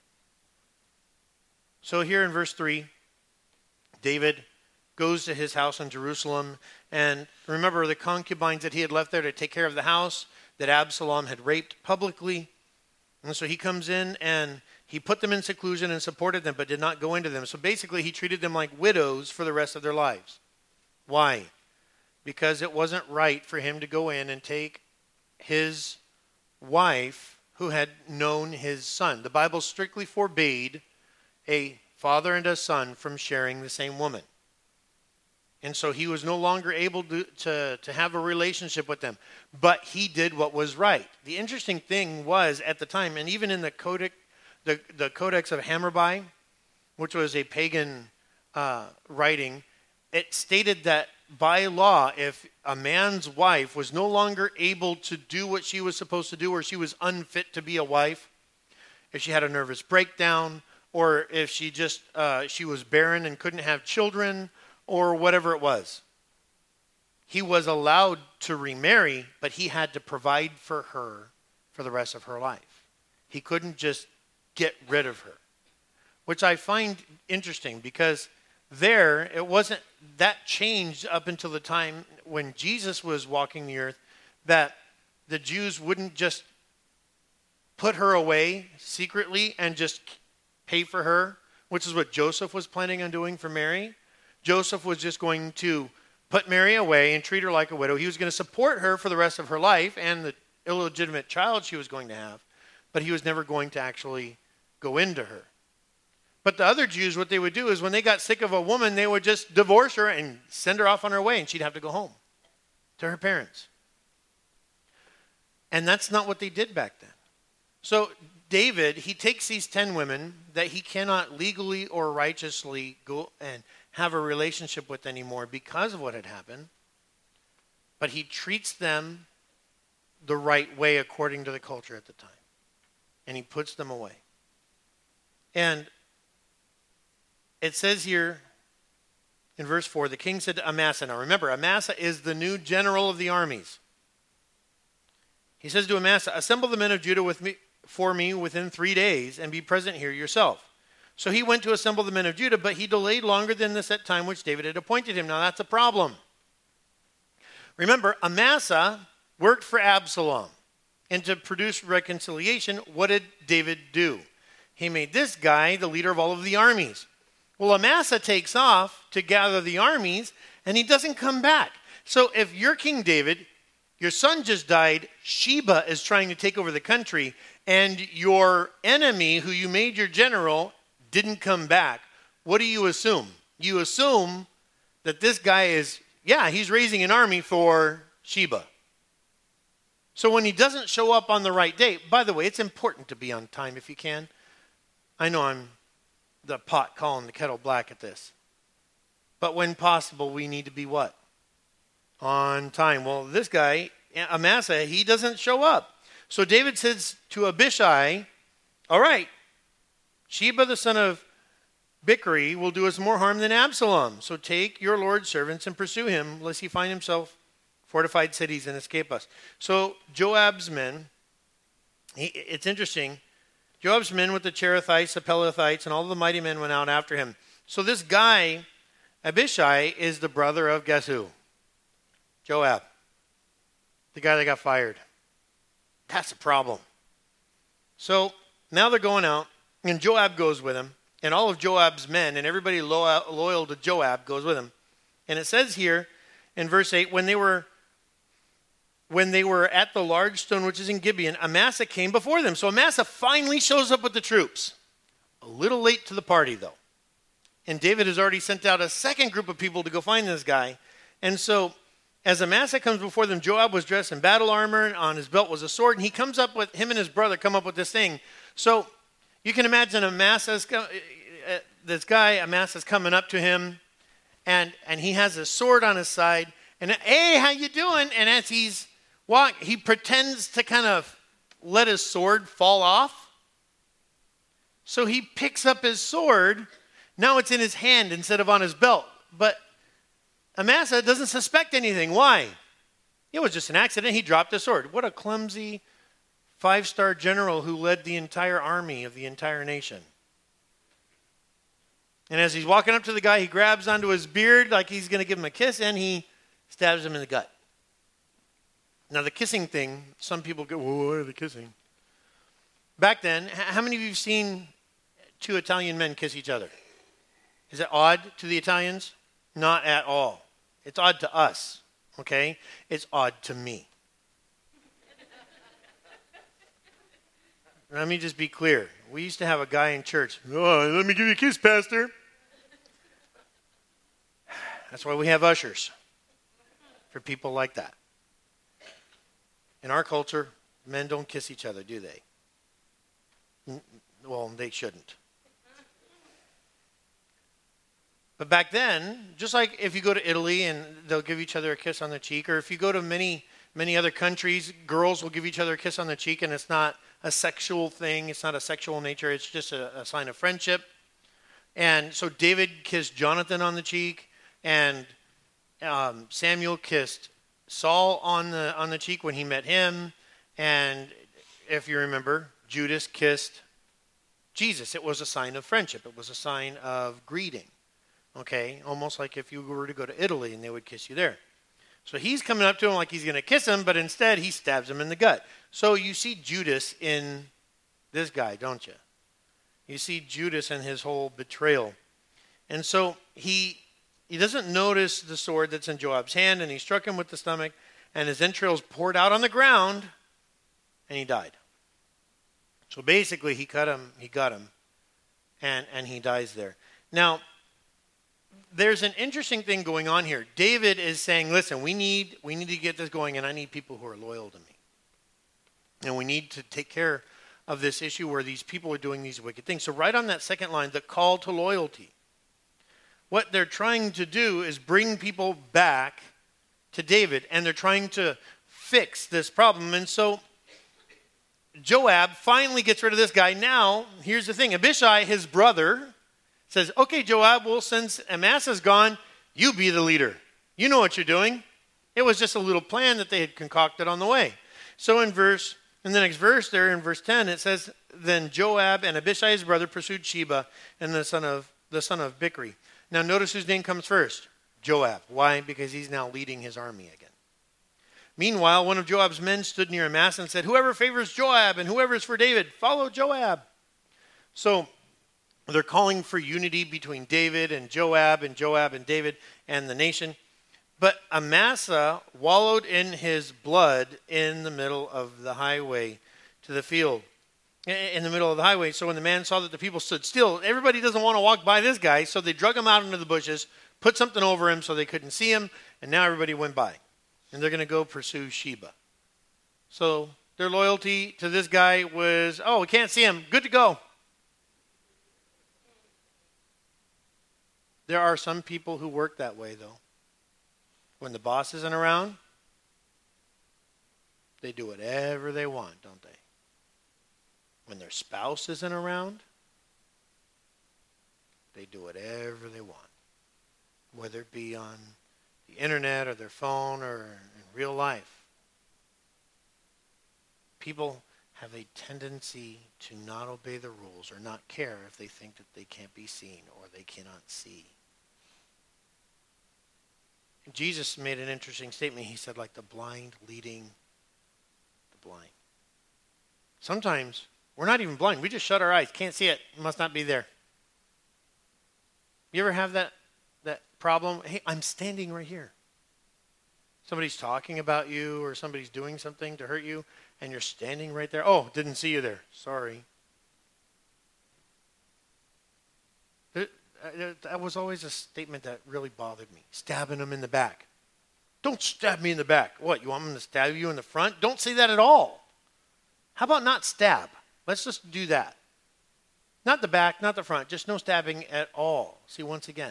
So here in verse 3, David goes to his house in Jerusalem. And remember the concubines that he had left there to take care of the house that Absalom had raped publicly. And so he comes in and he put them in seclusion and supported them, but did not go into them. So basically he treated them like widows for the rest of their lives. Why? Because it wasn't right for him to go in and take his wife who had known his son. The Bible strictly forbade a father and a son from sharing the same woman. And so he was no longer able to have a relationship with them. But he did what was right. The interesting thing was, at the time, and even in the Codex of Hammurabi, which was a pagan writing, it stated that by law, if a man's wife was no longer able to do what she was supposed to do, or she was unfit to be a wife, if she had a nervous breakdown, or if she was barren and couldn't have children, or whatever it was. He was allowed to remarry, but he had to provide for her for the rest of her life. He couldn't just get rid of her, which I find interesting because there, it wasn't, that changed up until the time when Jesus was walking the earth, that the Jews wouldn't just put her away secretly and just pay for her, which is what Joseph was planning on doing for Mary. Joseph was just going to put Mary away and treat her like a widow. He was going to support her for the rest of her life and the illegitimate child she was going to have, but he was never going to actually go into her. But the other Jews, what they would do is when they got sick of a woman, they would just divorce her and send her off on her way, and she'd have to go home to her parents. And that's not what they did back then. So David, he takes these 10 women that he cannot legally or righteously go and have a relationship with anymore because of what had happened, but he treats them the right way according to the culture at the time. And he puts them away. And it says here in verse 4, the king said to Amasa, now remember, Amasa is the new general of the armies. He says to Amasa, assemble the men of Judah for me within 3 days and be present here yourself. So he went to assemble the men of Judah, but he delayed longer than the set time which David had appointed him. Now that's a problem. Remember, Amasa worked for Absalom. And to produce reconciliation, what did David do? He made this guy the leader of all of the armies. Well, Amasa takes off to gather the armies, and he doesn't come back. So if you're King David, your son just died, Sheba is trying to take over the country, and your enemy, who you made your general, didn't come back, what do you assume? You assume that this guy is, he's raising an army for Sheba. So when he doesn't show up on the right day, by the way, it's important to be on time if you can. I know I'm the pot calling the kettle black at this. But when possible, we need to be what? On time. Well, this guy, Amasa, he doesn't show up. So David says to Abishai, all right, Sheba the son of Bichri will do us more harm than Absalom. So take your Lord's servants and pursue him, lest he find himself fortified cities and escape us. So Joab's men, it's interesting, Joab's men with the Cherethites, the Pelethites, and all the mighty men went out after him. So this guy, Abishai, is the brother of guess who? Joab, the guy that got fired. That's a problem. So now they're going out, and Joab goes with him, and all of Joab's men, and everybody loyal to Joab goes with him. And it says here in verse 8, when they were at the large stone which is in Gibeon, Amasa came before them. So Amasa finally shows up with the troops. A little late to the party, though. And David has already sent out a second group of people to go find this guy. And so as Amasa comes before them, Joab was dressed in battle armor, and on his belt was a sword. And he comes up with, him and his brother come up with this thing. So you can imagine Amasa's coming up to him, and he has a sword on his side. And, hey, how you doing? And as he's walking, he pretends to kind of let his sword fall off. So he picks up his sword. Now it's in his hand instead of on his belt. But Amasa doesn't suspect anything. Why? It was just an accident. He dropped his sword. What a clumsy 5-star general who led the entire army of the entire nation. And as he's walking up to the guy, he grabs onto his beard like he's going to give him a kiss, and he stabs him in the gut. Now, the kissing thing, some people go, whoa, what are they kissing? Back then, how many of you have seen two Italian men kiss each other? Is it odd to the Italians? Not at all. It's odd to us, okay? It's odd to me. Let me just be clear. We used to have a guy in church, oh, let me give you a kiss, Pastor. That's why we have ushers, for people like that. In our culture, men don't kiss each other, do they? Well, they shouldn't. But back then, just like if you go to Italy and they'll give each other a kiss on the cheek, or if you go to many other countries, girls will give each other a kiss on the cheek, and it's not a sexual thing. It's not a sexual nature. It's just a sign of friendship. And so David kissed Jonathan on the cheek, And Samuel kissed Saul on the cheek when he met him. And if you remember, Judas kissed Jesus. It was a sign of friendship. It was a sign of greeting. Okay, almost like if you were to go to Italy and they would kiss you there. So he's coming up to him like he's going to kiss him, but instead he stabs him in the gut. So you see Judas in this guy, don't you? You see Judas and his whole betrayal. And so he doesn't notice the sword that's in Joab's hand, and he struck him with the stomach, and his entrails poured out on the ground, and he died. So basically he got him, and he dies there. Now, there's an interesting thing going on here. David is saying, listen, we need to get this going, and I need people who are loyal to me. And we need to take care of this issue where these people are doing these wicked things. So right on that second line, the call to loyalty. What they're trying to do is bring people back to David, and they're trying to fix this problem. And so Joab finally gets rid of this guy. Now, here's the thing. Abishai, his brother, says, okay, Joab, well, since Amasa's gone, you be the leader. You know what you're doing. It was just a little plan that they had concocted on the way. So in the next verse there, in verse 10, it says, then Joab and Abishai, his brother, pursued Sheba and the son of Bichri. Now notice whose name comes first. Joab. Why? Because he's now leading his army again. Meanwhile, one of Joab's men stood near Amasa and said, whoever favors Joab and whoever is for David, follow Joab. So they're calling for unity between David and Joab and David and the nation. But Amasa wallowed in his blood in the middle of the highway to the field. In the middle of the highway. So when the man saw that the people stood still, everybody doesn't want to walk by this guy, so they drug him out into the bushes, put something over him so they couldn't see him, and now everybody went by. And they're going to go pursue Sheba. So their loyalty to this guy was, oh, we can't see him. Good to go. There are some people who work that way, though. When the boss isn't around, they do whatever they want, don't they? When their spouse isn't around, they do whatever they want. Whether it be on the internet or their phone or in real life. People have a tendency to not obey the rules or not care if they think that they can't be seen or they cannot see. Jesus made an interesting statement. He said, like the blind leading the blind. Sometimes we're not even blind. We just shut our eyes. Can't see it. It must not be there. You ever have that problem? Hey, I'm standing right here. Somebody's talking about you or somebody's doing something to hurt you, and you're standing right there. Oh, didn't see you there. Sorry. That was always a statement that really bothered me. Stabbing them in the back. Don't stab me in the back. What, you want them to stab you in the front? Don't say that at all. How about not stab? Let's just do that. Not the back, not the front. Just no stabbing at all. See, once again,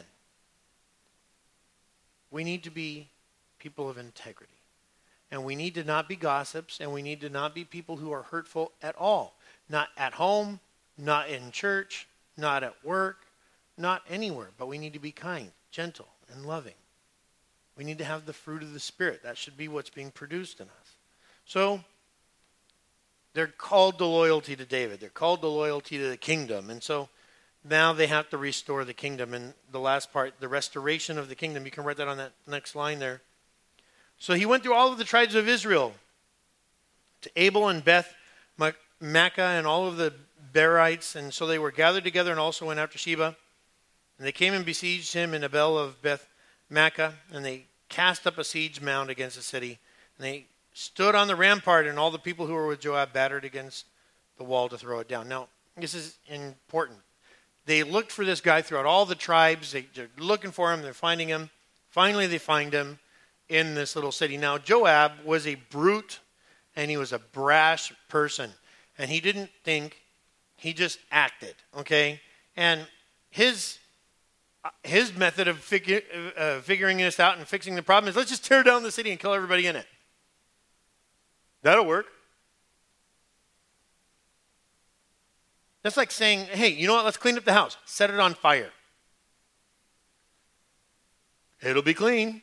we need to be people of integrity. And we need to not be gossips, and we need to not be people who are hurtful at all. Not at home, not in church, not at work, not anywhere. But we need to be kind, gentle, and loving. We need to have the fruit of the Spirit. That should be what's being produced in us. So, they're called to loyalty to David. They're called to loyalty to the kingdom. And so, now they have to restore the kingdom. And the last part, the restoration of the kingdom. You can write that on that next line there. So he went through all of the tribes of Israel to Abel and Beth Makkah and all of the Berites. And so they were gathered together and also went after Sheba. And they came and besieged him in Abel of Beth Makkah. And they cast up a siege mound against the city. And they stood on the rampart, and all the people who were with Joab battered against the wall to throw it down. Now, this is important. They looked for this guy throughout all the tribes. They're looking for him. They're finding him. Finally, they find him in this little city. Now, Joab was a brute, and he was a brash person. And he didn't think, he just acted, okay? And his method of figuring this out and fixing the problem is, let's just tear down the city and kill everybody in it. That'll work. That's like saying, hey, you know what? Let's clean up the house. Set it on fire. It'll be clean.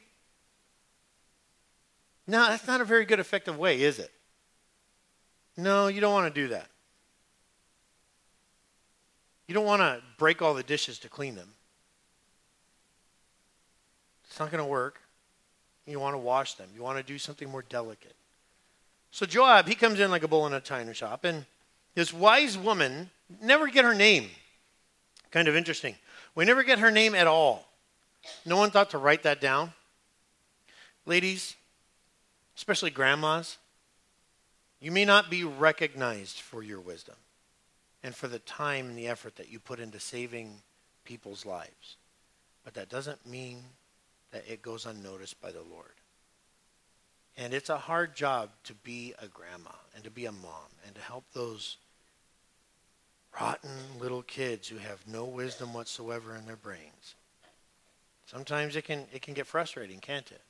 No, that's not a very good, effective way, is it? No, you don't want to do that. You don't want to break all the dishes to clean them. It's not going to work. You want to wash them. You want to do something more delicate. So Joab, he comes in like a bull in a china shop, and this wise woman, never get her name. Kind of interesting. We never get her name at all. No one thought to write that down. Ladies, especially grandmas, you may not be recognized for your wisdom and for the time and the effort that you put into saving people's lives. But that doesn't mean that it goes unnoticed by the Lord. And it's a hard job to be a grandma and to be a mom and to help those rotten little kids who have no wisdom whatsoever in their brains. Sometimes it can get frustrating, can't it?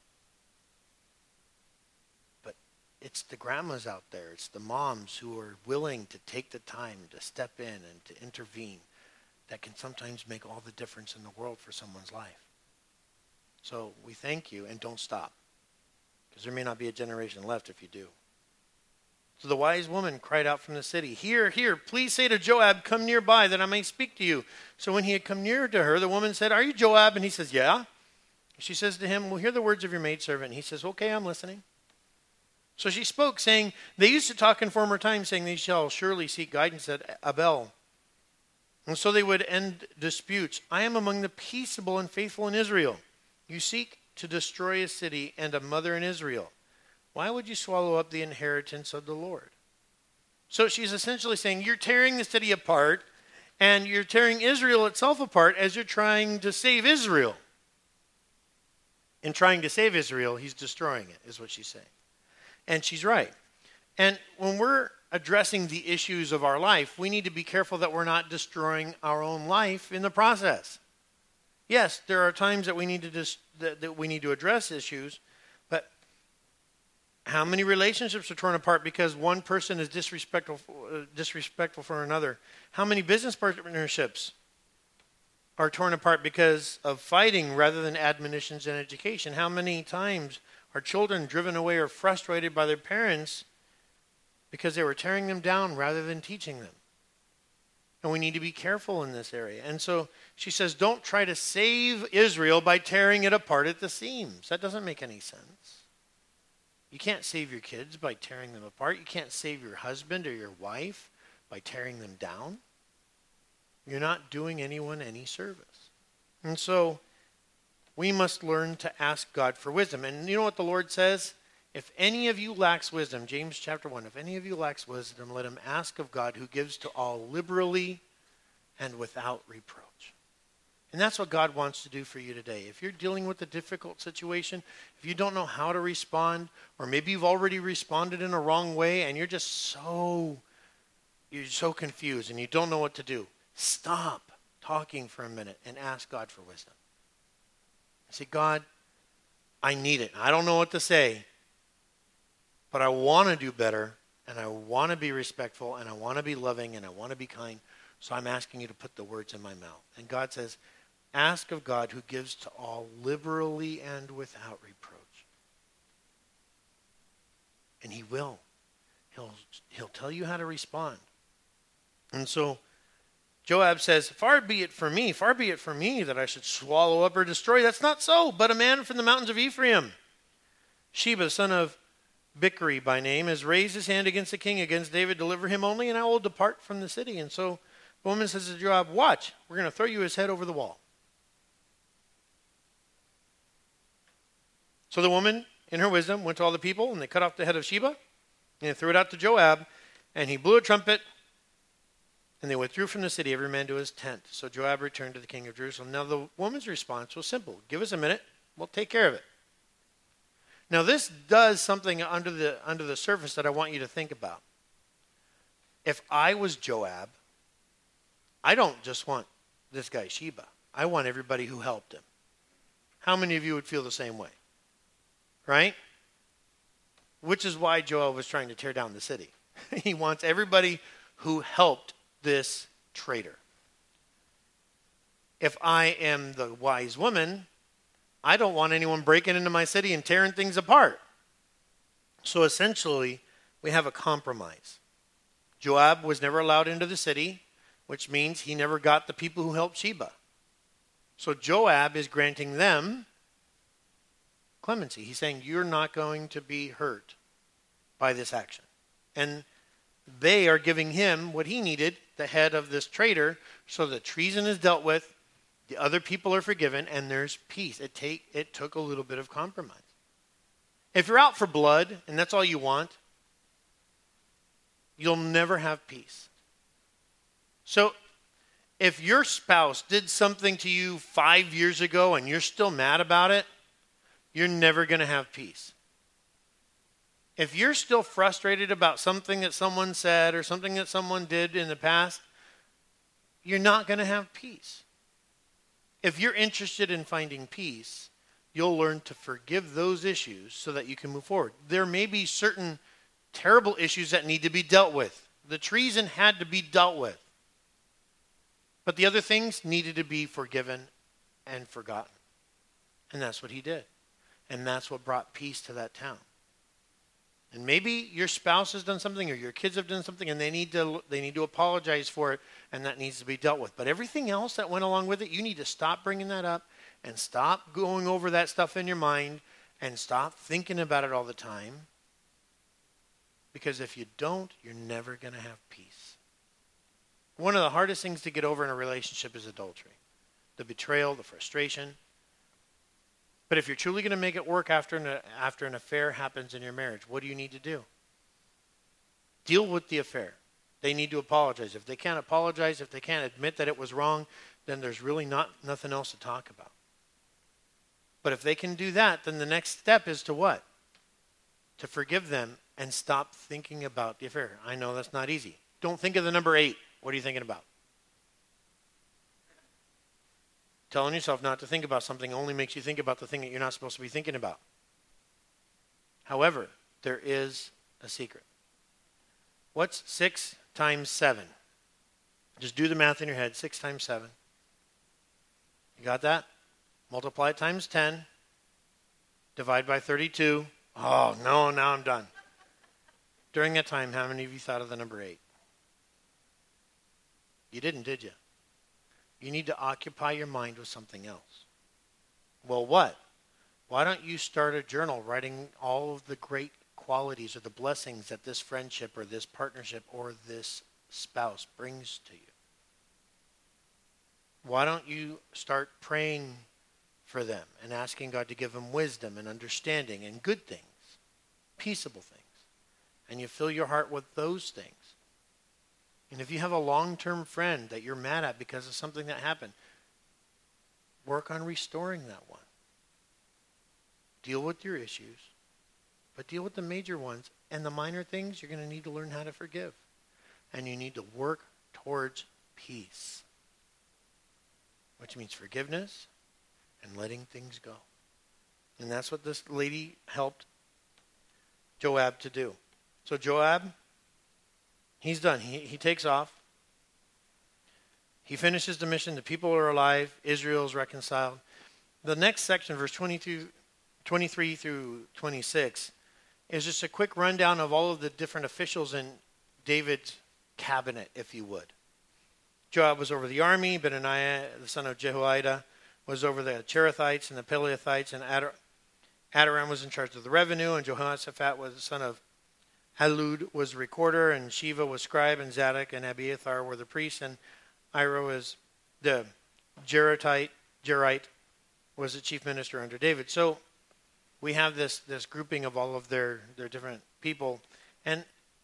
But it's the grandmas out there, it's the moms who are willing to take the time to step in and to intervene that can sometimes make all the difference in the world for someone's life. So we thank you, and don't stop, because there may not be a generation left if you do. So the wise woman cried out from the city, "Here, here, please say to Joab, come nearby, that I may speak to you." So when he had come near to her, the woman said, "Are you Joab?" And he says, "Yeah." She says to him, "Well, hear the words of your maidservant." And he says, "Okay, I'm listening." So she spoke, saying, "They used to talk in former times, saying they shall surely seek guidance at Abel. And so they would end disputes. I am among the peaceable and faithful in Israel. You seek to destroy a city and a mother in Israel. Why would you swallow up the inheritance of the Lord?" So she's essentially saying, you're tearing the city apart, and you're tearing Israel itself apart as you're trying to save Israel. In trying to save Israel, he's destroying it, is what she's saying. And she's right. And when we're addressing the issues of our life, we need to be careful that we're not destroying our own life in the process. Yes, there are times that we need to address issues, but how many relationships are torn apart because one person is disrespectful for another? How many business partnerships are torn apart because of fighting rather than admonitions and education? How many times are children driven away or frustrated by their parents because they were tearing them down rather than teaching them? And we need to be careful in this area. And so she says, don't try to save Israel by tearing it apart at the seams. That doesn't make any sense. You can't save your kids by tearing them apart. You can't save your husband or your wife by tearing them down. You're not doing anyone any service. And so we must learn to ask God for wisdom. And you know what the Lord says? If any of you lacks wisdom, James chapter 1, if any of you lacks wisdom, let him ask of God, who gives to all liberally and without reproach. And that's what God wants to do for you today. If you're dealing with a difficult situation, if you don't know how to respond, or maybe you've already responded in a wrong way and you're so confused and you don't know what to do, stop talking for a minute and ask God for wisdom. Say, God, I need it. I don't know what to say, but I want to do better, and I want to be respectful, and I want to be loving, and I want to be kind, so I'm asking you to put the words in my mouth. And God says, ask of God, who gives to all liberally and without reproach. And he will. He'll tell you how to respond. And so Joab says, far be it from me that I should swallow up or destroy. That's not so, but a man from the mountains of Ephraim, Sheba, son of Bichri by name, has raised his hand against the king, against David. Deliver him only, and I will depart from the city. And so the woman says to Joab, watch, we're going to throw you his head over the wall. So the woman, in her wisdom, went to all the people, and they cut off the head of Sheba, and they threw it out to Joab, and he blew a trumpet, and they withdrew from the city, every man to his tent. So Joab returned to the king of Jerusalem. Now the woman's response was simple. Give us a minute, we'll take care of it. Now this does something under the surface that I want you to think about. If I was Joab, I don't just want this guy Sheba. I want everybody who helped him. How many of you would feel the same way? Right? Which is why Joab was trying to tear down the city. He wants everybody who helped this traitor. If I am the wise woman, I don't want anyone breaking into my city and tearing things apart. So essentially, we have a compromise. Joab was never allowed into the city, which means he never got the people who helped Sheba. So Joab is granting them clemency. He's saying, you're not going to be hurt by this action. And they are giving him what he needed, the head of this traitor, so the treason is dealt with, the other people are forgiven, and there's peace. It took a little bit of compromise. If you're out for blood, and that's all you want, you'll never have peace. So if your spouse did something to you 5 years ago and you're still mad about it, you're never going to have peace. If you're still frustrated about something that someone said or something that someone did in the past, you're not going to have peace. If you're interested in finding peace, you'll learn to forgive those issues so that you can move forward. There may be certain terrible issues that need to be dealt with. The treason had to be dealt with. But the other things needed to be forgiven and forgotten. And that's what he did. And that's what brought peace to that town. And maybe your spouse has done something or your kids have done something and they need to apologize for it, and that needs to be dealt with. But everything else that went along with it, you need to stop bringing that up and stop going over that stuff in your mind and stop thinking about it all the time. Because if you don't, you're never going to have peace. One of the hardest things to get over in a relationship is adultery. The betrayal, the frustration. But if you're truly going to make it work after an affair happens in your marriage, what do you need to do? Deal with the affair. They need to apologize. If they can't apologize, if they can't admit that it was wrong, then there's really nothing else to talk about. But if they can do that, then the next step is to what? To forgive them and stop thinking about the affair. I know that's not easy. Don't think of the number 8. What are you thinking about? Telling yourself not to think about something only makes you think about the thing that you're not supposed to be thinking about. However, there is a secret. What's 6 times 7? Just do the math in your head. 6 times 7. You got that? Multiply it times 10. Divide by 32. Oh, no, now I'm done. During that time, how many of you thought of the number 8? You didn't, did you? You need to occupy your mind with something else. Well, what? Why don't you start a journal writing all of the great qualities or the blessings that this friendship or this partnership or this spouse brings to you? Why don't you start praying for them and asking God to give them wisdom and understanding and good things, peaceable things, and you fill your heart with those things. And if you have a long-term friend that you're mad at because of something that happened, work on restoring that one. Deal with your issues, but deal with the major ones. And the minor things, you're going to need to learn how to forgive. And you need to work towards peace, which means forgiveness and letting things go. And that's what this lady helped Joab to do. So Joab, he's done. He takes off. He finishes the mission. The people are alive. Israel's reconciled. The next section, verse 23 through 26, is just a quick rundown of all of the different officials in David's cabinet, if you would. Joab was over the army. Benaiah, the son of Jehoiada, was over the Cherethites and the Pelethites, and Adoram was in charge of the revenue, and Jehoshaphat was the son of Halud was the recorder, and Shiva was scribe, and Zadok and Abiathar were the priests, and Ira was the Jerite was the chief minister under David. So we have this grouping of all of their different people, and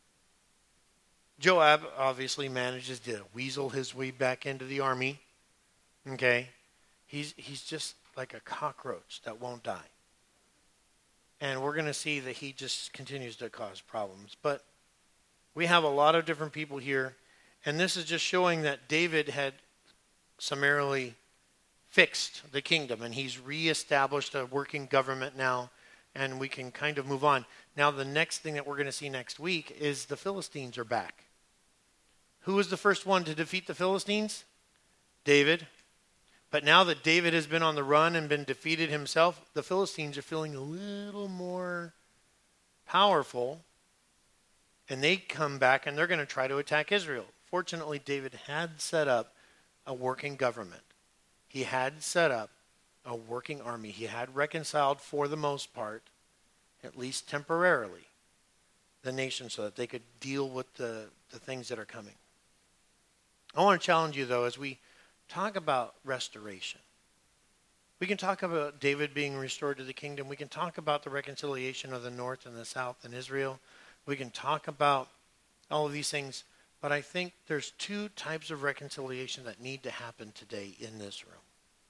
Joab obviously manages to weasel his way back into the army. Okay, he's just like a cockroach that won't die. And we're going to see that he just continues to cause problems. But we have a lot of different people here. And this is just showing that David had summarily fixed the kingdom. And he's reestablished a working government now. And we can kind of move on. Now the next thing that we're going to see next week is the Philistines are back. Who was the first one to defeat the Philistines? David. But now that David has been on the run and been defeated himself, the Philistines are feeling a little more powerful. And they come back and they're going to try to attack Israel. Fortunately, David had set up a working government. He had set up a working army. He had reconciled, for the most part, at least temporarily, the nation so that they could deal with the things that are coming. I want to challenge you, though, as we talk about restoration. We can talk about David being restored to the kingdom. We can talk about the reconciliation of the north and the south in Israel. We can talk about all of these things. But I think there's two types of reconciliation that need to happen today in this room.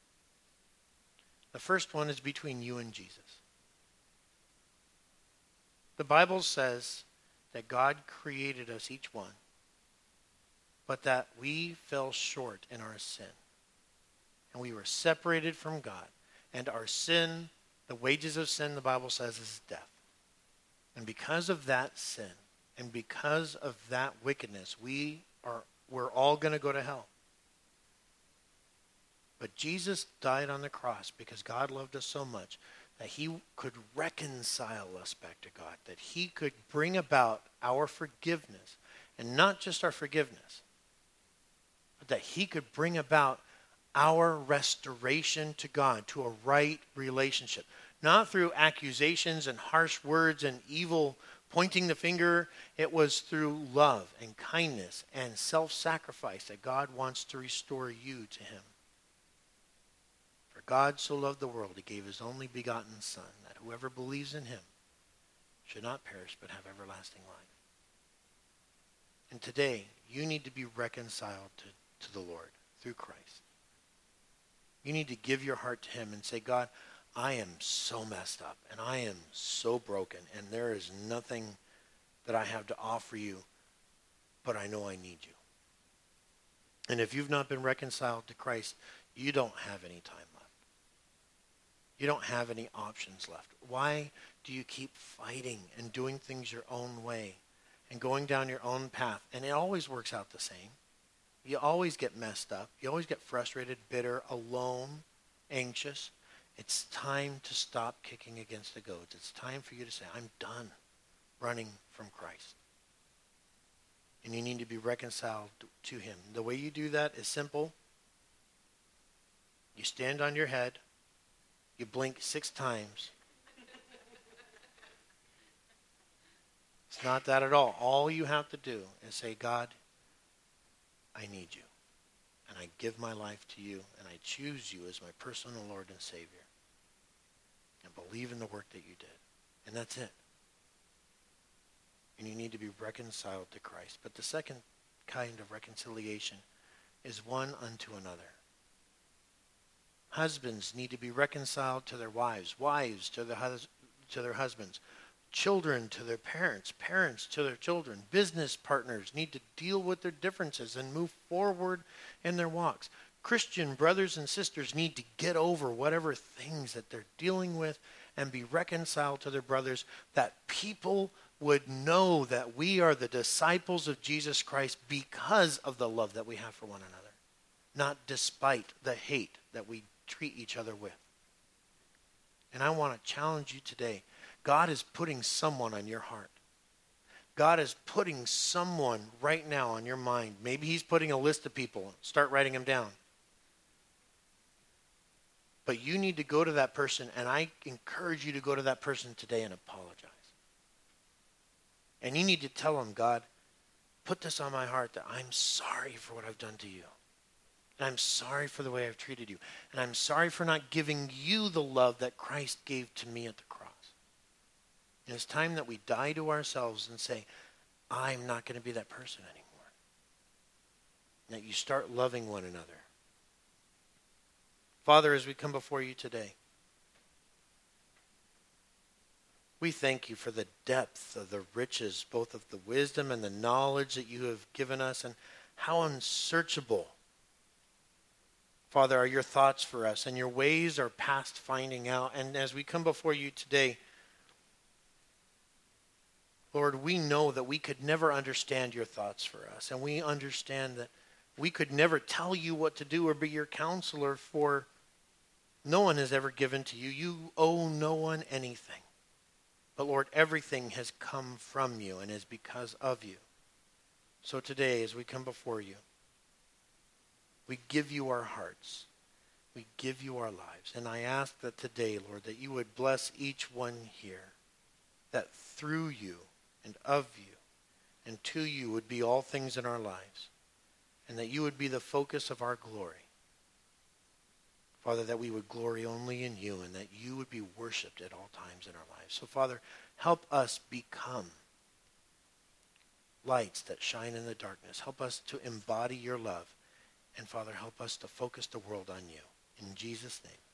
The first one is between you and Jesus. The Bible says that God created us, each one, but that we fell short in our sin. And we were separated from God. And our sin, the wages of sin, the Bible says, is death. And because of that sin, and because of that wickedness, we're all going to go to hell. But Jesus died on the cross because God loved us so much that he could reconcile us back to God, that he could bring about our forgiveness, and not just our forgiveness, but that he could bring about our restoration to God, to a right relationship. Not through accusations and harsh words and evil pointing the finger. It was through love and kindness and self-sacrifice that God wants to restore you to him. For God so loved the world, he gave his only begotten Son, that whoever believes in him should not perish but have everlasting life. And today, you need to be reconciled to the Lord through Christ. You need to give your heart to him and say, God, I am so messed up and I am so broken and there is nothing that I have to offer you, but I know I need you. And if you've not been reconciled to Christ, you don't have any time left. You don't have any options left. Why do you keep fighting and doing things your own way and going down your own path? And it always works out the same. You always get messed up. You always get frustrated, bitter, alone, anxious. It's time to stop kicking against the goads. It's time for you to say, I'm done running from Christ. And you need to be reconciled to him. The way you do that is simple. You stand on your head. You blink 6 times. It's not that at all. All you have to do is say, God, I need you. And I give my life to you. And I choose you as my personal Lord and Savior. And believe in the work that you did. And that's it. And you need to be reconciled to Christ. But the second kind of reconciliation is one unto another. Husbands need to be reconciled to their wives. Wives to their husbands. Children to their parents. Parents to their children. Business partners need to deal with their differences and move forward in their walks. Christian brothers and sisters need to get over whatever things that they're dealing with and be reconciled to their brothers, that people would know that we are the disciples of Jesus Christ because of the love that we have for one another, not despite the hate that we treat each other with. And I want to challenge you today. God is putting someone on your heart. God is putting someone right now on your mind. Maybe he's putting a list of people. Start writing them down. But you need to go to that person, and I encourage you to go to that person today and apologize. And you need to tell them, God, put this on my heart that I'm sorry for what I've done to you. And I'm sorry for the way I've treated you. And I'm sorry for not giving you the love that Christ gave to me at the cross. And it's time that we die to ourselves and say, I'm not going to be that person anymore. And that you start loving one another. Father, as we come before you today, we thank you for the depth of the riches, both of the wisdom and the knowledge that you have given us, and how unsearchable, Father, are your thoughts for us, and your ways are past finding out. And as we come before you today, Lord, we know that we could never understand your thoughts for us, and we understand that we could never tell you what to do or be your counselor, for no one has ever given to you. You owe no one anything. But Lord, everything has come from you and is because of you. So today, as we come before you, we give you our hearts. We give you our lives. And I ask that today, Lord, that you would bless each one here, that through you and of you and to you would be all things in our lives, and that you would be the focus of our glory. Father, that we would glory only in you and that you would be worshiped at all times in our lives. So, Father, help us become lights that shine in the darkness. Help us to embody your love. And, Father, help us to focus the world on you. In Jesus' name.